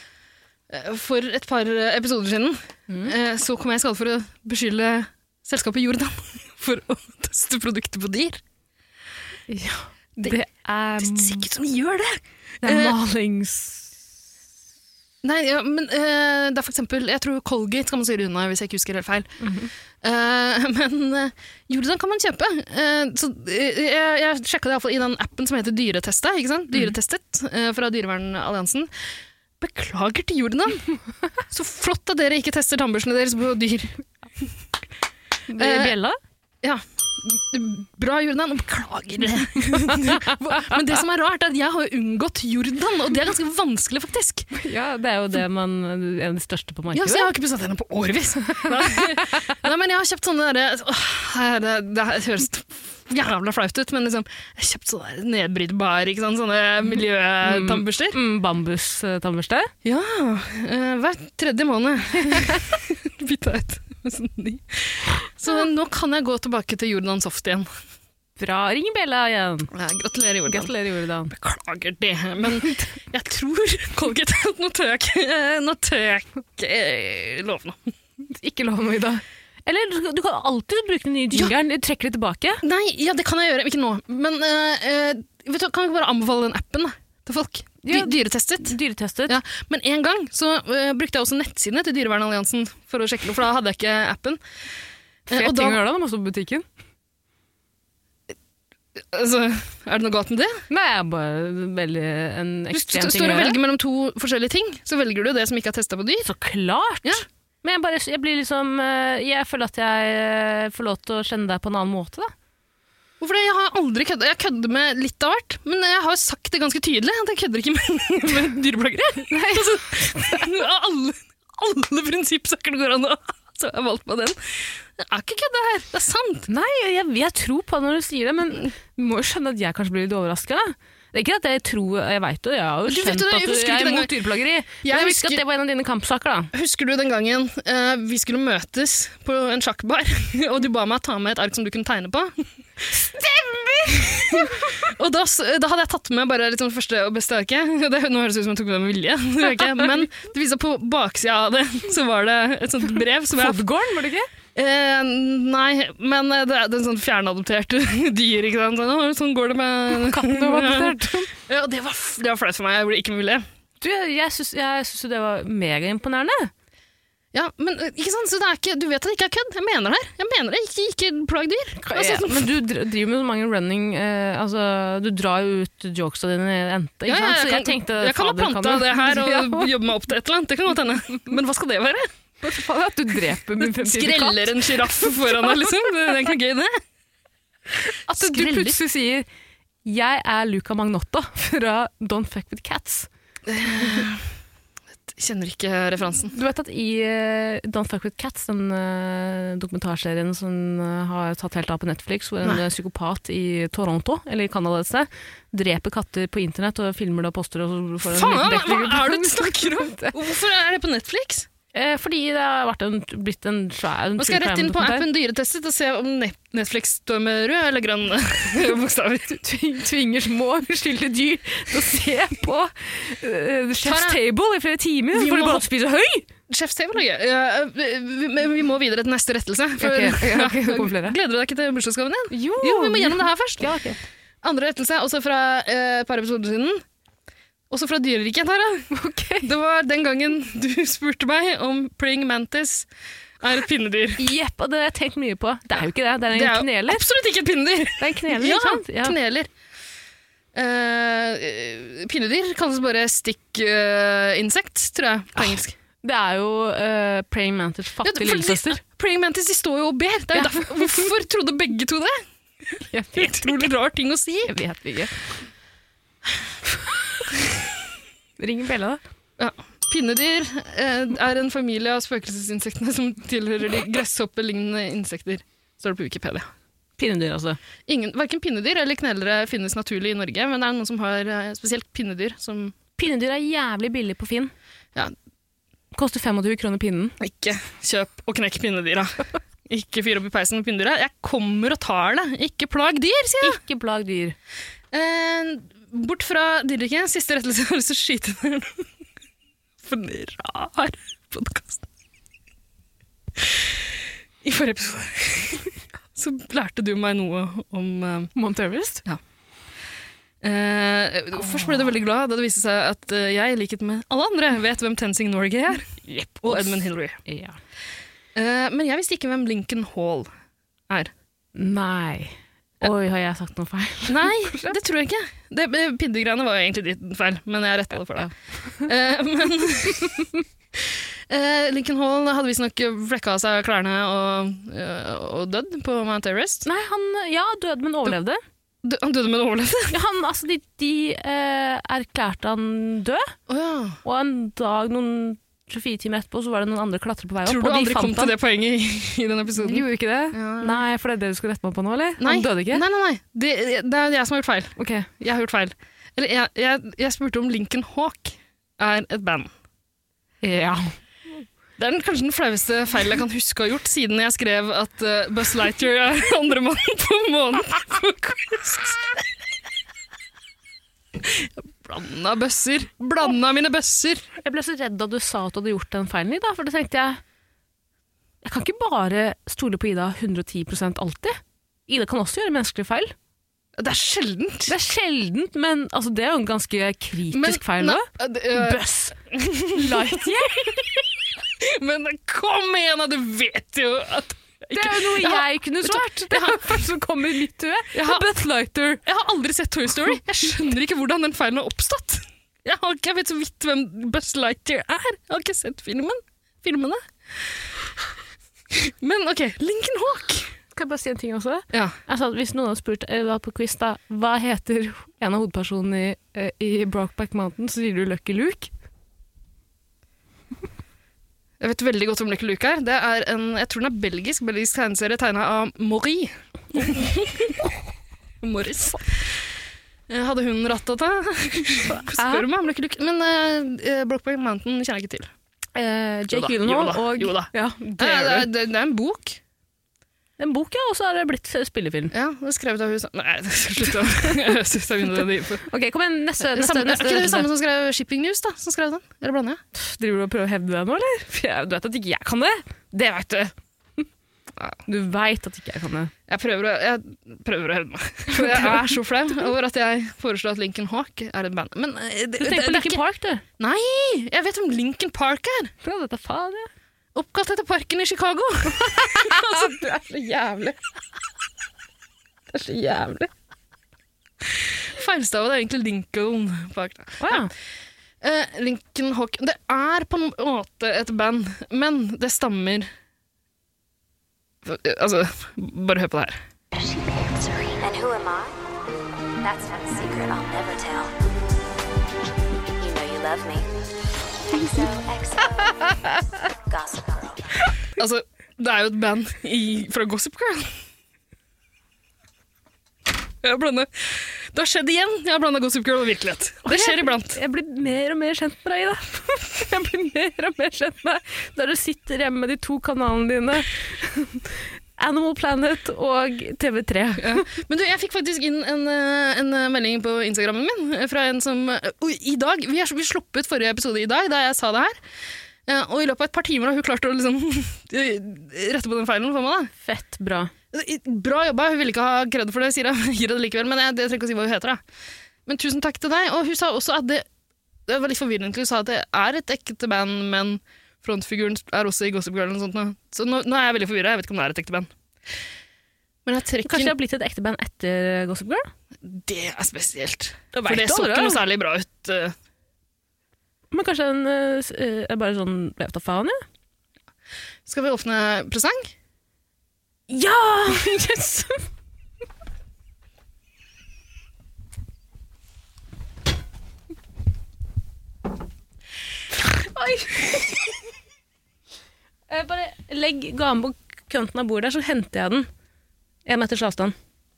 for et par episoder siden mm. eh, så kom jeg i skade for å beskylde selskapet Jordan for å teste produkter på dyr. Ja, det, det er Det ser ikke ut som de gjør det! Det er Eh, malings... Nei, ja, men uh, det er for eksempel, jeg tror Colgate kan man styre unna hvis jeg ikke husker helt feil. Mm-hmm. uh, men uh, Jordan kan man kjøpe. Uh, så, uh, jeg jeg sjekket det i hvert fall i den appen som heter Dyretestet, ikke sant? Dyretestet uh, fra Dyrevernalliansen. Beklager til Jordan. Så flott at dere ikke tester tannbørstene deres på dyr. Bjella? Ja, bra Jordan, og beklager det. Men det som er rart er at jeg har jo unngått Jordan, og det er ganske vanskelig faktisk. Ja, det er jo det man, en av de største på Ja, markedet. så jeg har ikke pusset henne på årevis. Nei. Nei, men jeg har kjøpt sånne der, åh, det, det høres jævla flaut ut, men liksom, jeg har kjøpt sånne der nedbrytbar, ikke sant, sånne miljøtannbørster. Mm, Bambus-tannbørste. Ja, uh, hver tredje måned. Bytta ut. Så nå kan jeg gå tilbake til Jordan Soft igjen. Fra Ring Bjella igjen. Ja, gratulerer, Jordan. Gratulerer, Jordan. Beklager det, men jeg tror Colgate at nå tør jeg ikke, nå tør jeg ikke eh, love noe. Ikke lov noe i dag. Eller du, du kan alltid bruke den nye jingeren. Ja. Trekker det tilbake. Nei, ja, det kan jeg gjøre, ikke nå. Men uh, uh, vet du, kan jeg bare anbefale den appen da, til folk? Dy Ja. Dyretestet. Dyretestet. Ja, men en gang så uh, brukte jeg også nettsidene til Dyrevernalliansen for å sjekke noe, for da hadde jeg ikke appen. Fet og ting da- å gjøre da, når man står på butikken. Altså, er det noe galt med det? Nei, jeg er bare veldig en Du st ekstrem ting står å og gjøre. velger mellom to forskjellige ting, så velger du det som ikke er testet på dyr. Så klart! Ja. Men jeg, bare, jeg blir liksom eh, Jeg føler at jeg eh, får lov til å kjenne deg på en annen måte, da. Hvorfor det? Jeg har aldri køddet. Jeg kødder med litt av hvert, men jeg har sagt det ganske tydelig at jeg kødder ikke med, med dyreplagere. Altså, alle, alle prinsippsaker det går an å så jeg har valgt meg den. Det er ikke kødde her, det er sant. Nei, jeg, jeg tror på det når du sier det, men du må jo skjønne at jeg kanskje blir litt overrasket. Det er ikke at jeg tror, jeg vet det, jeg har jo Du vet skjønt jo det, at jeg du husker er ikke den imot gang- dyreplageri. Men Jeg jeg husker husker- at det var en av dine kampsaker, da. Husker du den gangen eh, vi skulle møtes på en sjakkbar, og du ba meg ta med et ark som du kunne tegne på? Stemmer! Og da, s- da hadde jeg tatt med bare liksom første og beste arket. Det, nå høres det ut som jeg tok med det med vilje, det gjør jeg ikke. Men det viser på baksida av det, så var det et sånt brev som jeg Fodgården, var det ikke? Eh, nei, men det er, det er en sånn fjernadoptert dyr, ikke sant? Sånn, sånn går det med Katten du var adoptert. Ja, det var, f- det var flaut for meg, jeg ble ikke mulig. Du, jeg syns, jeg syns jo det var megaimponerende. Ja, men eh, ikke sant, så det er ikke, du vet at det ikke er kødd, jeg mener det her. Jeg mener det, ikke, ikke plag dyr. Altså, Ja, men du dr- driver med så mange running eh, altså, du drar jo ut jokesa dine i ente, ikke ja, sant? jeg, Så jeg kan, tenkte, jeg kan ha fader, planta du- det her og Ja, jobbe meg opp til et eller annet, det kan godt hende. Men hva skal det være? fader, at du dreper min fremtidige katt. Skreller en giraff foran deg, liksom. Det er ikke gøy, det. At du Skreller. plutselig sier jeg er Luca Magnotta fra Don't Fuck With Cats. Kjenner ikke referansen. Du vet at i uh, Don't Fuck With Cats, den uh, dokumentarserien som uh, har tatt helt av på Netflix, hvor en uh, psykopat i Toronto, eller i Canada et sted, dreper katter på internett og filmer det og poster og får en Faen, liten dekning. hva er det du snakker om? Hvorfor er det på Netflix? Eh, fordi det har vært en, blitt en svær Nå skal jeg rett inn på appen Dyretestet og se om Netflix står med rød eller grønn bokstaver. Tving, tvinger små, uskyldige dyr til å se på uh, Chef's Table i flere timer, Vi for de må- bare å spise høy! Chef's Table er gøy. Ja, vi, vi- vi må videre til neste rettelse. For, Ok, ja, ok, det kommer flere. Gleder du deg ikke til bursdagsgaven din? Jo, Jo, vi må gjennom det her først. Ja, ok. Andre rettelse, også fra eh, et par episoder siden. Også fra dyreriket, Tara. Ok. Det var den gangen du spurte meg om praying mantis er et pinnedyr. Jepp, og det har jeg tenkt mye på. Det er jo ikke det, det er en Det er jo kneler. absolutt ikke et pinnedyr. Det er en kneler, Ja, ikke sant? Ja. kneler. Eh, pinnedyr kalles bare stick eh, insect, tror jeg, på engelsk. Det er jo uh, praying mantis Ja, fattige for lillesøster. de- Praying mantis, de står jo og ber. Det er jo Ja. derfor, hvorfor trodde begge to det? Jeg vet, Utrolig rar ting å si. jeg vet ikke. Ring Bella, da. Ja. Pinnedyr eh, er en familie av spøkelsesinsektene som tilhører de gresshoppelignende insekter, står det på Wikipedia. Pinnedyr, altså. Ingen, hverken pinnedyr eller knellere finnes naturlig i Norge, men det er noen som har eh, spesielt pinnedyr som Pinnedyr er jævlig billig på Finn. Ja. Koster femogtjue kroner pinnen. ikke kjøp og knekk pinnedyra. Ikke fyr opp i peisen med pinnedyra. Jeg kommer og tar det. Ikke plag dyr, sier jeg. Ikke plag dyr. Eh, bort fra dyreriket. Siste rettelse. Jeg har lyst til å skyte ned. For en rar podcast. I forrige episode så lærte du meg noe om eh, Mount Everest? eh, Først ble du veldig glad da det viste seg at eh, jeg, i likhet med alle andre, vet hvem Tenzing Norgay er. Og Edmund Hillary. Ja. Eh, men jeg visste ikke hvem Lincoln Hall er. Nei. Oi, har jeg sagt noe feil? Nei, det tror jeg ikke. Det, Pinnegreiene var jo egentlig ditt feil, men jeg retta det for deg. Eh, men eh, Lincoln Hall hadde visstnok flekka av seg klærne og, eh, og dødd på Mount Everest. Nei, han ja, døde, men overlevde. Dø, han døde, men overlevde. Ja, han, altså, de de eh, erklærte han død, Oh, ja. og en dag, noen tjuefire timer etterpå, så var det noen andre klatre på vei opp. Tror du og de aldri fant kom han. til det poenget i, i den episoden? Gjorde ikke det? Ja. Nei, for det er det du skulle rette meg på nå, eller? Nei. Han døde ikke? Nei, nei, nei. Det, det er jeg som har gjort feil. Ok. Jeg har gjort feil. Eller jeg, jeg, jeg spurte om Lincoln Hawk er et band. Ja. Det er den, kanskje den flaueste feilen jeg kan huske å ha gjort, siden jeg skrev at uh, Buzz Lightyear er andre mann på månen på quiz. Blanda bøsser. Blanda mine bøsser. Jeg ble så redd da du sa at du hadde gjort den feilen i dag, for da tenkte jeg, jeg kan ikke bare stole på Ida hundre og ti prosent alltid. Ida kan også gjøre menneskelige feil. Det er sjeldent. Det er sjeldent, men altså, det er jo en ganske kritisk feil nei, da. det, øh, Buzz Lightyear. Men kom igjen, da, du vet jo at Det er jo noe jeg, har- kunne svart. Det er det første som kommer i mitt hue. Jeg har- Buzz Lightyear. Jeg har aldri sett Toy Story. Jeg skjønner ikke hvordan den feilen har oppstått. Jeg, har ikke, jeg vet så vidt hvem Buzz Lightyear er. Jeg har ikke sett filmen. filmene. Men ok, Lincoln Hawk. Kan jeg bare si en ting også? Ja. Altså, hvis noen har spurt eh, på quiz da, hva heter en av hovedpersonene i, eh, i Brokeback Mountain, så sier du Lucky Luke. Jeg vet veldig godt om Lucky Luke er. Det er en, jeg tror den er belgisk, belgisk tegneserie tegnet av Maury. Morris. Jeg hadde hun rattata? Spør meg om Lucky Luke. Men uh, Brokeback Mountain kjenner jeg ikke til. Eh, Jo da, Jake Gyllenhaal jo da, og... jo da. Ja, Det det er, er det. det, det er en bok. En bok, ja, og så er det blitt spillefilm. Ja, det er skrevet av hun. Nei, det skal slutte. Jeg synes jeg begynner det for. Ok, kom igjen, neste, Det neste, samme, er neste, ikke det det neste. samme som skrev Shipping News, da? Som skrev den? Eller blander jeg? Driver du og prøver å hevde deg nå, eller? For jeg, du vet at ikke jeg kan det. Det vet du. Du vet at ikke jeg kan det. Jeg prøver å, jeg prøver å hevde meg. For jeg er så flau over at jeg foreslår at Lincoln Hawk er et band. Men eh, det, Du det, tenker det på er Linkin ikke... Park, du. Nei! Jeg vet om Lincoln Park er. Bra, dette er faen, ja. Oppkalt etter parken i Chicago. Altså, du er så jævlig. Det er så jævlig. Feilstavet er egentlig Lincoln Park. Da. Å, ja. Eh, Lincoln Hawk. Det er på en måte et band, men det stammer... Altså, bare hør på det her. She answered. And who am I? That's not a secret I'll never tell. You know you love me. X O X O. Gossip Girl. Altså, det er jo et band i, fra Gossip Girl. Jeg har blandet. Det har skjedd igjen. Jeg har blandet Gossip Girl og virkelighet. Det skjer iblant. Jeg blir mer og mer kjent med deg, Ida. Jeg blir mer og mer kjent med deg der du sitter hjemme med de to kanalene dine. Animal Planet og T V tre. Ja. Men du, jeg fikk faktisk inn en, en melding på Instagrammen min fra en som uh, i dag, vi har vi sluppet forrige episode i dag da jeg sa det her, uh, og i løpet av et par timer har hun klart å liksom, rette på den feilen for meg da. Fett bra. Bra jobba, hun ville ikke ha kred for det, sier jeg, gir det likevel, men jeg, jeg trenger ikke å si hva hun heter da. Men tusen takk til deg, og hun sa også at det, det var litt forvirrende, hun sa at det er et ekte band, men frontfiguren er også i Gossip Girl og sånt nå. Så nå, nå er jeg veldig forvirret, jeg vet ikke om det er et ekte band. Men jeg trekker... Kanskje det har blitt et ekte band etter Gossip Girl? Det er spesielt. Det for det så ikke noe særlig bra ut. Men kanskje en uh, er bare sånn, vet du faen, ja? Skal vi åpne presang? Ja! Yes! Oi! Jeg bare legg gaven på kanten av bordet der, så henter jeg den. En meters avstand.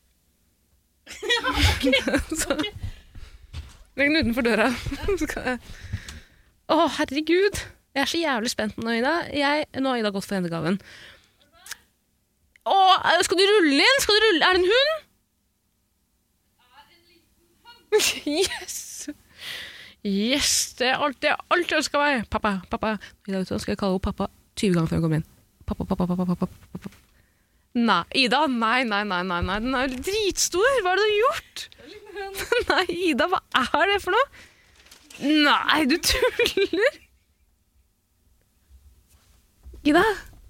Så, legg den utenfor døra. Skal jeg... Å, herregud! Jeg er så jævlig spent nå, Ida. Jeg, nå har Ida gått for å hente gaven. Å, skal du rulle inn? Skal du rulle? Er det en hund? Yes! Yes, det er alt, det er alt jeg ønsker meg. Pappa, pappa. Ida, vet du hva, skal jeg kalle henne pappa tyve ganger før jeg kommer inn. Pappa, pappa, pappa, pappa, pappa. Nei, Ida, nei, nei, nei, nei, nei. Den er dritstor. Hva har du gjort? Nei, Ida, hva er det for noe? Nei, du tuller. Ida?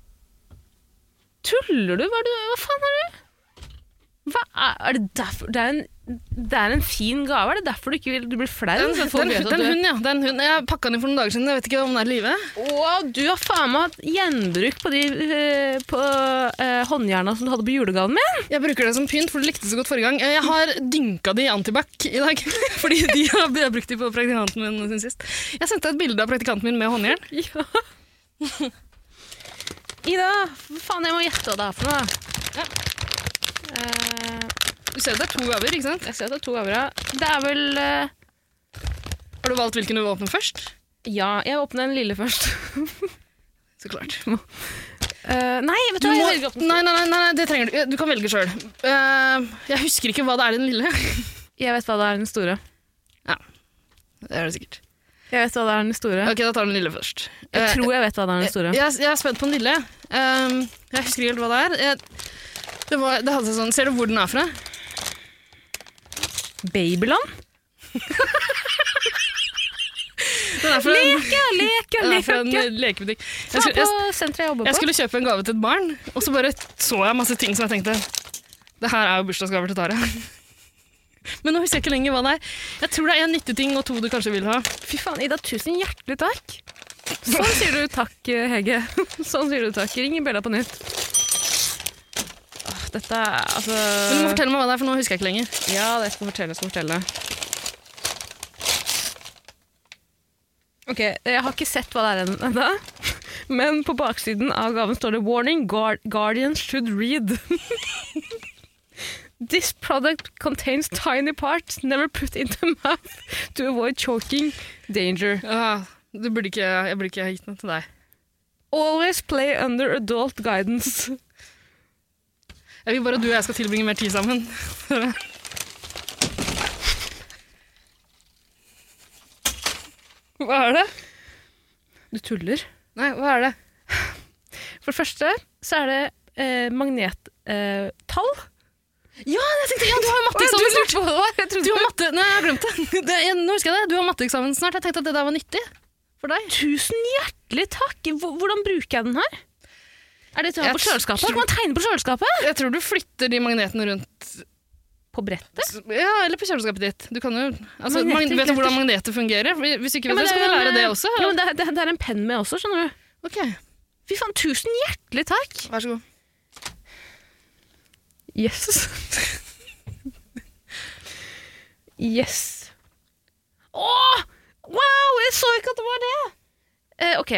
Tuller du? Hva, er du? Hva faen er du? Hva er, er det derfor? Det er, en, det er en fin gave. Er det derfor du ikke vil du blir flau? Den, den, den, den hunden, ja. Den hunden. Jeg pakket den inn for noen dager siden. Jeg vet ikke om den er i live. Å, du har faen meg hatt gjenbruk på de uh, på, uh, håndjerna som du hadde på julegaven min. Jeg bruker det som pynt, for du likte det så godt forrige gang. Jeg har dynka de i antibac i dag, fordi de har, jeg brukt de på praktikanten min siden sist. Jeg sendte et bilde av praktikanten min med håndjern. Ja. Ida, faen, jeg må gjette hva det er for noe. Ja. Uh, du ser at det er to gaver, ikke sant? Jeg ser at det er to gaver, ja. Det er vel... Uh... Har du valgt hvilken du vil åpne først? Ja, jeg åpner den lille først. Så klart. Uh, nei, vet du, du hva, jeg må... velger åpne. Nei, nei, nei, nei, det trenger du. Du kan velge selv. Uh, jeg husker ikke hva det er i den lille. Jeg vet hva det er i den store. Ja, det er det sikkert. Jeg vet hva det er i den store. Ok, da tar den lille først. Jeg uh, tror jeg vet hva det er i den store. Jeg, jeg er spent på den lille. Uh, jeg husker ikke helt hva det er. Jeg... Det, var, det hadde sånn, ser du hvor den er fra? Babyland? Den er fra leke, leke, den er fra leke. en lekebutikk. Jeg, Jeg, på jeg, senteret jeg jobber på. jeg skulle kjøpe en gave til et barn, og så bare så jeg masse ting som jeg tenkte, det her er jo bursdagsgaver til Tara. Men nå husker jeg ikke lenger hva det er. Jeg tror det er en nytteting og to du kanskje vil ha. Fy faen, Ida, tusen hjertelig takk. Sånn sier du takk, Hege. Sånn sier du takk. Ring i Bella på nytt. Dette er, altså... Men du må fortelle meg hva det er, for nå husker jeg ikke lenger. Ja, det skal jeg fortelle, jeg skal fortelle. Ok, jeg har ikke sett hva det er enda, men på baksiden av gaven står det «Warning, guard guardians should read». This product contains tiny parts never put into mouth to avoid choking danger. Ja, du burde ikke, jeg burde ikke ha gitt noe til deg. Always play under adult guidance. Jeg vil bare at du og jeg skal tilbringe mer tid sammen. Hva er det? Du tuller. Nei, hva er det? For det første så er det eh, magnettall. Eh, ja, jeg tenkte, ja, du har matteeksamen snart. Du har matte, nei, jeg har glemt det. det jeg, nå husker jeg det. Du har matteeksamen snart. Jeg tenkte at det der var nyttig for deg. Tusen hjertelig takk. Hvordan bruker jeg den her? Er det til å ha på kjøleskapet? Kan man tegne på kjøleskapet? Jeg tror du flytter de magnetene rundt på brettet? Ja, eller på kjøleskapet ditt. Du kan jo, altså, magnet, vet du hvordan magneter fungerer? Hvis du ikke vet ja, det, så kan du lære det også. Ja, men det, det, det er en penn med også, skjønner du. Ok. Fy faen, tusen hjertelig takk. Vær så god. Yes. Yes. Åh! Wow, jeg så ikke at det var det! Eh, ok.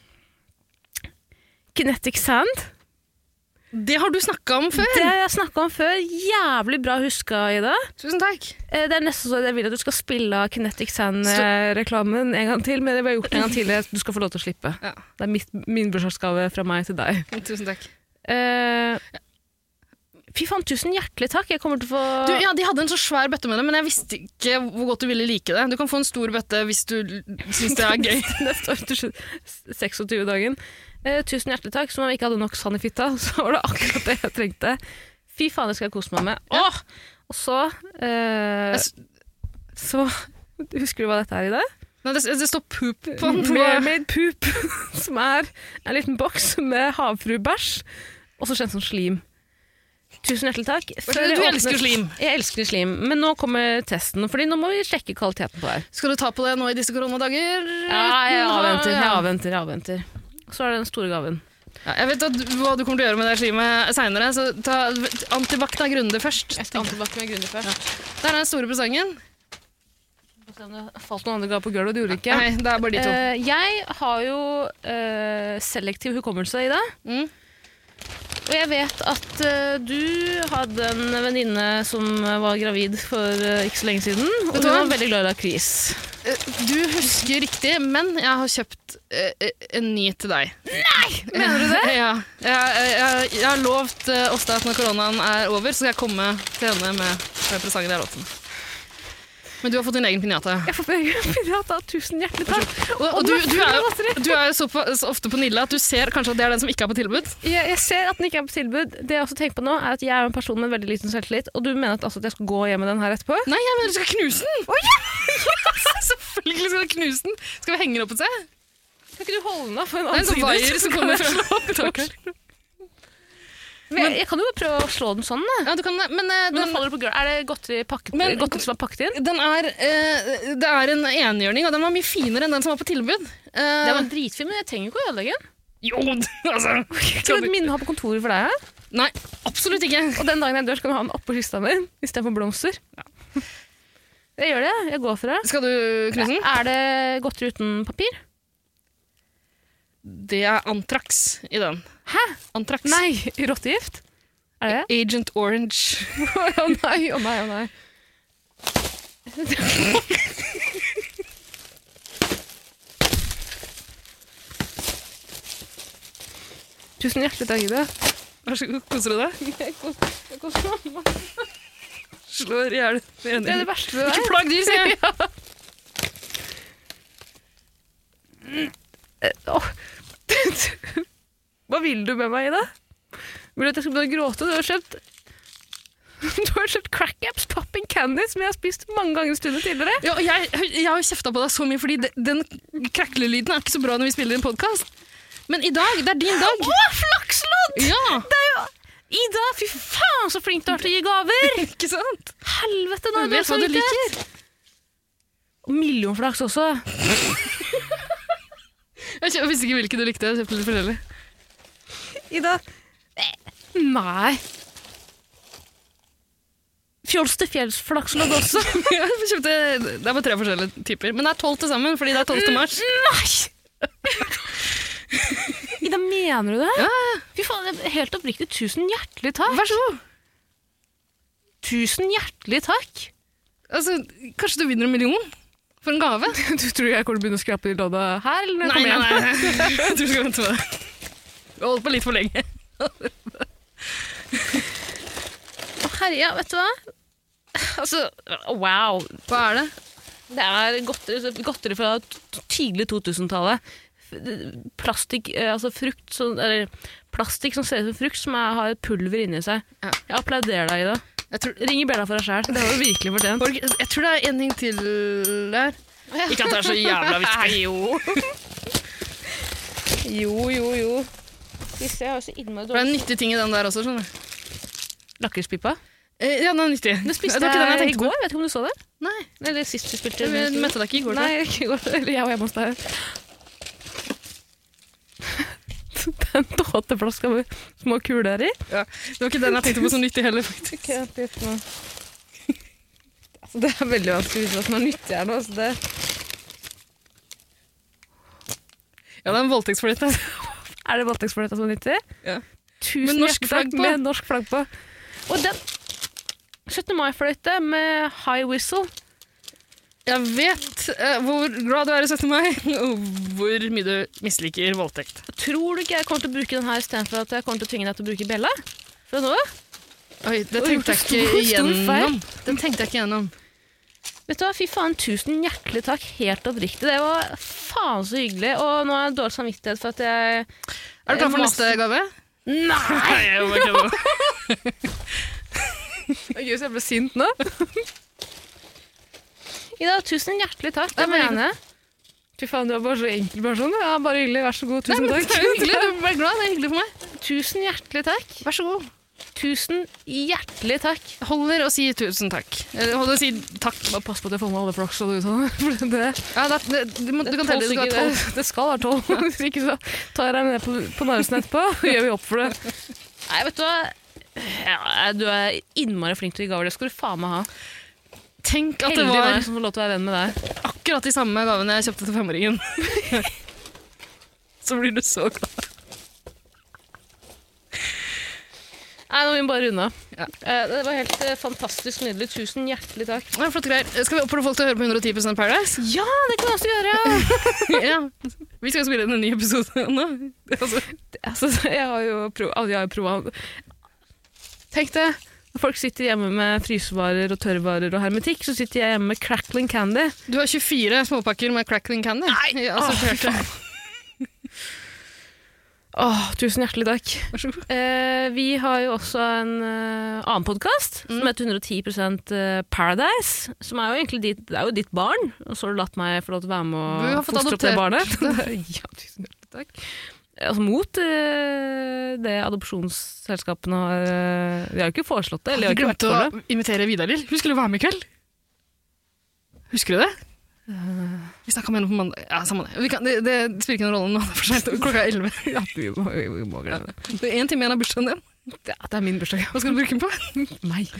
Kinetic Sand. Det har du snakket om før. Det har jeg snakket om før. Jævlig bra huska, Ida. Tusen takk. Eh, det er nesten så jeg vil at du skal spille av Kinetic Sand-reklamen en gang til, men det har jeg gjort en gang til. Du skal få lov til å slippe. Ja. Det er mitt, min bursdagsgave fra meg til deg. Tusen takk. Eh, fy faen, tusen hjertelig takk. Jeg kommer til å få... Du, ja, de hadde en så svær bøtte med det, men jeg visste ikke hvor godt du ville like det. Du kan få en stor bøtte hvis du synes det er gøy. Det står til seksogtyve dagen. Eh, tusen hjertelig takk. Som om jeg ikke hadde nok sand i fitta, så var det akkurat det jeg trengte. Fy faen, det skal jeg kose meg med. Åh! Og så... Eh, så... Husker du hva dette er i dag? Nei, det, det står poop på den. Mermaid poop, som er en liten boks med havfrubæsj, og så kjent som slim. Tusen hjertelig takk. Du elsker slim. Jeg elsker slim, men nå kommer testen, fordi nå må vi sjekke kvaliteten på det. Skal du ta på det nå i disse koronadager? Ja, jeg avventer, jeg avventer, jeg avventer. Så er det den store gaven. Ja, jeg vet at, hva du kommer til å gjøre med det slimet senere, så ta Antibac Grunde først. Jeg skal Antibac Grunde først. Ja. Der er den store presangen. Det falt noen andre gav på gulvet, og det gjorde ikke. Nei, det er bare de to. Uh, jeg har jo uh, selektiv hukommelse i det. Mm. Og jeg vet at uh, du hadde en venninne som var gravid for uh, ikke så lenge siden, og du var veldig glad i lakris. Uh, du husker riktig, men jeg har kjøpt uh, en ny til deg. Nei! Mener du det? Ja. Jeg, jeg, jeg har lovt uh, Åsta at når koronaen er over, så skal jeg komme til henne med, med presangen jeg har lovt henne. Men du har fått din egen pinjata. Jeg har fått min egen pinjata. Tusen hjertelig takk. Og, og, og du, du er jo, du er jo så, på, så ofte på Nilla at du ser kanskje at det er den som ikke er på tilbud. Jeg, jeg ser at den ikke er på tilbud. Det jeg også tenker på nå, er at jeg er en person med veldig liten selvtillit, og du mener at, altså, at jeg skal gå hjem med den her etterpå? Nei, jeg mener du skal knuse den! Oh, ja. Selvfølgelig skal du knuse den. Skal vi henge den opp et sted? Kan ikke du holde den da for en annen side? Det er en sånn vaier som kommer fra. Men jeg, jeg kan jo prøve å slå den sånn, da. Ja, du kan det. Men, uh, men den faller på gulvet. Er det godteri pakket, men, godteri som er pakket inn? Den er, uh, det er en enhjørning, og den var mye finere enn den som var på tilbud. Uh, det var dritfin, men jeg trenger jo ikke å ødelegge den. Jo, altså. Skal du et minne ha på kontoret for deg her? Nei, absolutt ikke. Og den dagen jeg dør, skal du ha den oppå kista mi, i stedet for blomster. Ja. Jeg gjør det, jeg går for det. Skal du knuse den? Er det godteri uten papir? Det er antrax i den. Hæ? Antrax. Nei, rottegift? Er det? Agent Orange. Å oh, nei, å oh, nei, å oh, nei. Tusen hjertelig takk, Ida. Vær så god, koser du deg? Jeg koser meg. Slår i hjel. Det er det verste ved deg. Ikke plagg dyr, sier jeg. Ja. Oh. Hva vil du med meg, Ida? Vil du at jeg skal begynne å gråte? Du har kjøpt Du har kjøpt Crack Apps Popping Candy, som jeg har spist mange ganger stunden tidligere. Ja, jeg, jeg har jo kjeftet på deg så mye, fordi de, den kraklelyden er ikke så bra når vi spiller en podcast. Men i dag, det er din dag. Åh, flakslodd! Ja. Det er jo... Ida, fy faen, så flink du er til å gi gaver! Ikke sant? Helvete, nå du vet hva du liker. Og millionflaks også. Jeg visste ikke hvilke du likte. Jeg kjøpte litt forskjellig. Ida. Nei. Fjols til fjells flakslodd også. Ja, jeg kjøpte, det er bare tre forskjellige typer. Men det er tolv til sammen, fordi det er tolvte mars. Nei! Ida, mener du det? Ja. Fy faen, helt oppriktig, tusen hjertelig takk. Vær så god. Tusen hjertelig takk. Altså, kanskje du vinner en million? For en gave? Du tror jeg kommer til å begynne å skrape i lodda her? Eller nei, nei, nei. Jeg tror du skal vente med det. Du har holdt på litt for lenge. Å herre, ja, vet du hva? Altså, wow. Hva er det? Det er godteri, godteri fra tidlig to tusen-tallet. Plastikk, altså frukt, som, eller plastikk som ser ut som frukt, som er, har et pulver inni seg. Ja. Jeg applauderer deg i det. Jeg tror, ring i bjella for deg selv. Det har du virkelig fortjent. Jeg tror det er en ting til der. Ikke at det er så jævla viktig. Jo. Jo, jo, jo. Disse har jo så innmari dårlig. Det er en nyttig ting i den der også, skjønner du. Lakrispipa? Eh, ja, den er nyttig. Det spiste jeg, jeg, jeg i går, vet ikke om du så det? Nei. Eller sist du spilte. Jeg møtte deg ikke i går. Nei, ikke i går. Eller jeg var hjemme hos deg. Den tåteflaska med små kuler i. Ja, det var ikke den jeg tenkte på så nyttig heller, faktisk. Okay, altså, det er veldig vanskelig å vise hva som er nyttig her nå. Altså det... Ja, det er en voldtektsfløyte. Er det voldtektsfløyta som er nyttig? Ja. Tusen Med norsk hjertelig flagg takk på. med norsk flagg på. Og den syttende mai-fløyte med high whistle. Jeg vet uh, hvor glad du er i syttende mai, og hvor mye du misliker voldtekt. Tror du ikke jeg kommer til å bruke den her i stedet for at jeg kommer til å tvinge deg til å bruke bjella? Fra nå? Oi, det Oi, tenkte jeg stor- ikke stor igjennom. feil. Den tenkte jeg ikke igjennom. Vet du hva, fy faen, tusen hjertelig takk, helt oppriktig. Det var faen så hyggelig, og nå har jeg dårlig samvittighet for at jeg... Er du klar for neste gave? Nei! Nei, jeg må ikke det. Gud, så jeg ble sint nå. Ida, tusen hjertelig takk, det Ja, men- mener jeg. Fy faen, du er bare så enkel person. Ja, bare hyggelig, vær så god, tusen Nei, men takk. det er jo hyggelig, du ble glad, det er hyggelig for meg. Tusen hjertelig takk. Vær så god. Tusen hjertelig takk. Jeg holder å si tusen takk. Eller holder å si takk. Bare pass på at jeg får med alle flaks og du sånn. For det, Ja, det, det, du, må, du kan telle, det skal være tolv. Det, det skal være tolv. Hvis ikke så tar jeg deg med på, på Narvesen etterpå, og gjør vi opp for det. Nei, vet du hva? Ja, du er innmari flink til å gi gaver. Det skal du faen meg ha. Tenk at det Heldig var meg som får lov til å være venn med deg. akkurat de samme gavene jeg kjøpte til femåringen. Så blir du så glad. Nei, nå må vi bare runde av. Ja. Eh, Det var helt eh, fantastisk nydelig. Tusen hjertelig takk. Ja, flott greier. Skal vi oppfordre folk til å høre på hundre og ti prosent Paradise? Ja, det kan vi også gjøre! Ja. Vi skal spille inn en ny episode nå. Altså, Altså, jeg har jo prøvd, jeg har jo prøvd. Tenk det, når folk sitter hjemme med frysevarer og tørrvarer og hermetikk, så sitter jeg hjemme med crackling candy. du har tjuefire småpakker med crackling candy. Nei, Åh, fy faen. Åh, tusen hjertelig takk. Vær så god. Eh, vi har jo også en eh, annen podcast som heter hundre og ti prosent eh, Paradise, som er jo egentlig ditt, det er jo ditt barn, og så har du latt meg få lov til å være med Du har og fått fostre opp det adoptert barnet. Ja, tusen hjertelig takk. Altså mot eh, det adopsjonsselskapene har eh, De har jo ikke foreslått det, eller de Du har ikke vært glemte for det. å invitere Vidar Lill. Hun skulle være med i kveld. Husker du det? Vi snakket med henne på mandag. Ja, samme det. Vi kan, det. Det spiller ikke noen rolle nå. Det er for sent. Klokka er elleve. Ja, vi må, vi må glemme det. Det er en time igjen av bursdagen din. Ja, det er min bursdag. Hva skal du bruke den på? Meg.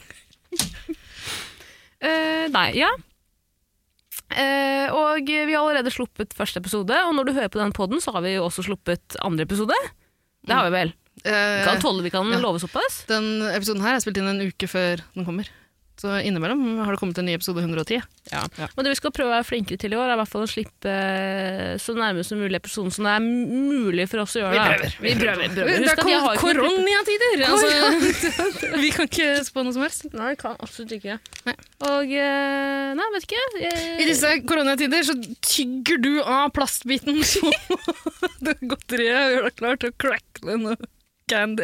Eh, nei, ja. Eh, og vi har allerede sluppet første episode, og når du hører på den podden, så har vi jo også sluppet andre episode. Det har vi vel. Vi kan Eh, tåle, vi kan ja. love såpass. den episoden her er spilt inn en uke før den kommer. Så innimellom har det kommet en ny episode hundre og ti. Ja. Men det vi skal prøve å være flinkere til i år, er i hvert fall å slippe eh, så nærme som mulig episoden som det er mulig for oss å gjøre. Vi da. prøver. Vi prøver. vi prøver. Det Husk er at jeg har ikke noe- koronatider! Altså, vi kan ikke spå noe som helst. Nei, kan absolutt ikke. Nei. Og eh, nei, vet ikke. Jeg- I disse koronatider så tygger du av plastbiten på det godteriet og gjør deg klar til å crackle noe candy.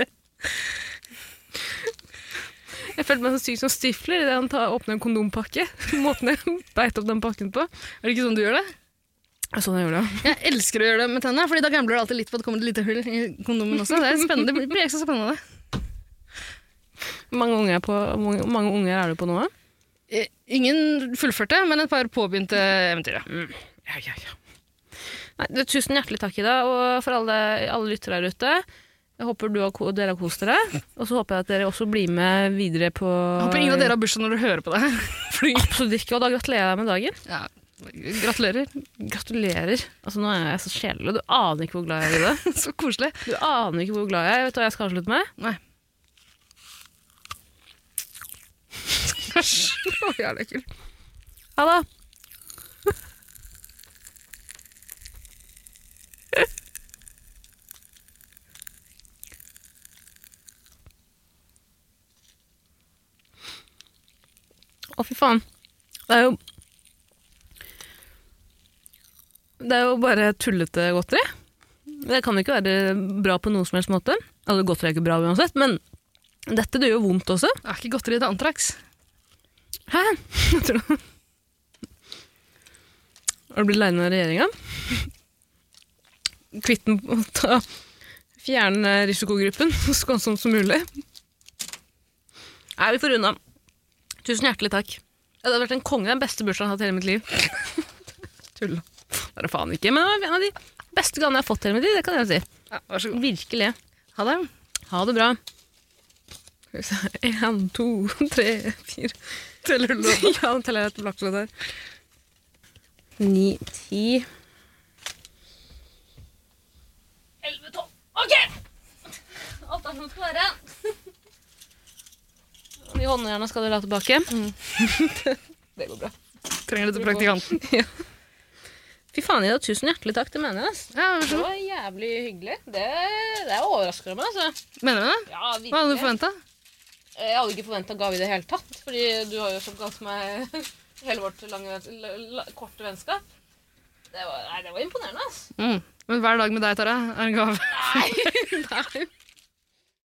Jeg følte meg så syk som stifler i det han tar, åpner en kondompakke. Måten jeg beit opp den pakken på. Er det ikke sånn du gjør det? Sånn jeg gjorde det. Jeg elsker å gjøre det med tennene, fordi da gambler du alltid litt på at det kommer et lite hull i kondomen også. Det er spennende. Det blir ekstra spennende. Hvor mange unger, er på, hvor mange- hvor mange unger er du på nå? Eh, Ingen fullførte, men et par påbegynte eventyr. Ja, ja, ja. Nei, det, tusen hjertelig takk, Ida, og for alle, alle lyttere der ute. Jeg håper du har, ko- dere har kost dere, og så håper jeg at dere også blir med videre på... Jeg håper ingen av dere har bursdag når dere hører på det. Fordi, Absolutt ikke, og da gratulerer jeg med dagen. ja, gratulerer. Gratulerer. Altså, nå er jeg så sjelelig, du aner ikke hvor glad jeg er i det. Så koselig. Du aner ikke hvor glad jeg er. Vet du hva jeg skal avslutte med? Nei. Å, jævlig ekkelt. Ha det. Å, fy faen. Det er jo Det er jo bare tullete godteri. Det kan jo ikke være bra på noen som helst måte. Altså, godteri er ikke bra uansett, men dette det gjør vondt også. Det er ikke godteri til Antrax. Hæ? Jeg tror det. Har du blitt leid med regjeringa? Kvitten på å ta fjerne risikogruppen så skånsomt som mulig. Nei, vi får unna. Tusen hjertelig takk. Det hadde vært en konge, den beste bursdagen jeg har hatt i hele mitt liv. Tull. Det er det faen ikke, men det var en av de beste gavene jeg har fått i hele mitt liv, det kan jeg si. Ja, vær så god. Virkelig. Ha det. Ha det bra. Skal vi se. En, to, tre, fire. Teller du det? Ja, nå teller jeg et blakkslått her. Ni, ti. elleve, tolv. Ok! Alt er som det skal være. De håndjernene skal du la tilbake. Mm. Det går bra. Trenger det til praktikanten. Ja. Fy faen, Ida, tusen hjertelig takk, det mener jeg. ass. Ja, Det var jævlig hyggelig. Det, det er overraskende meg, altså. Mener du det? Ja, Hva hadde du virkelig. forventet? Jeg hadde ikke forventet gav i det hele tatt, fordi du har jo så galt meg hele vårt lange, l- l- korte vennskap. Det var, nei, det var imponerende, ass. Mm. Men hver dag med deg, Tara, er en gave. Nei, nei.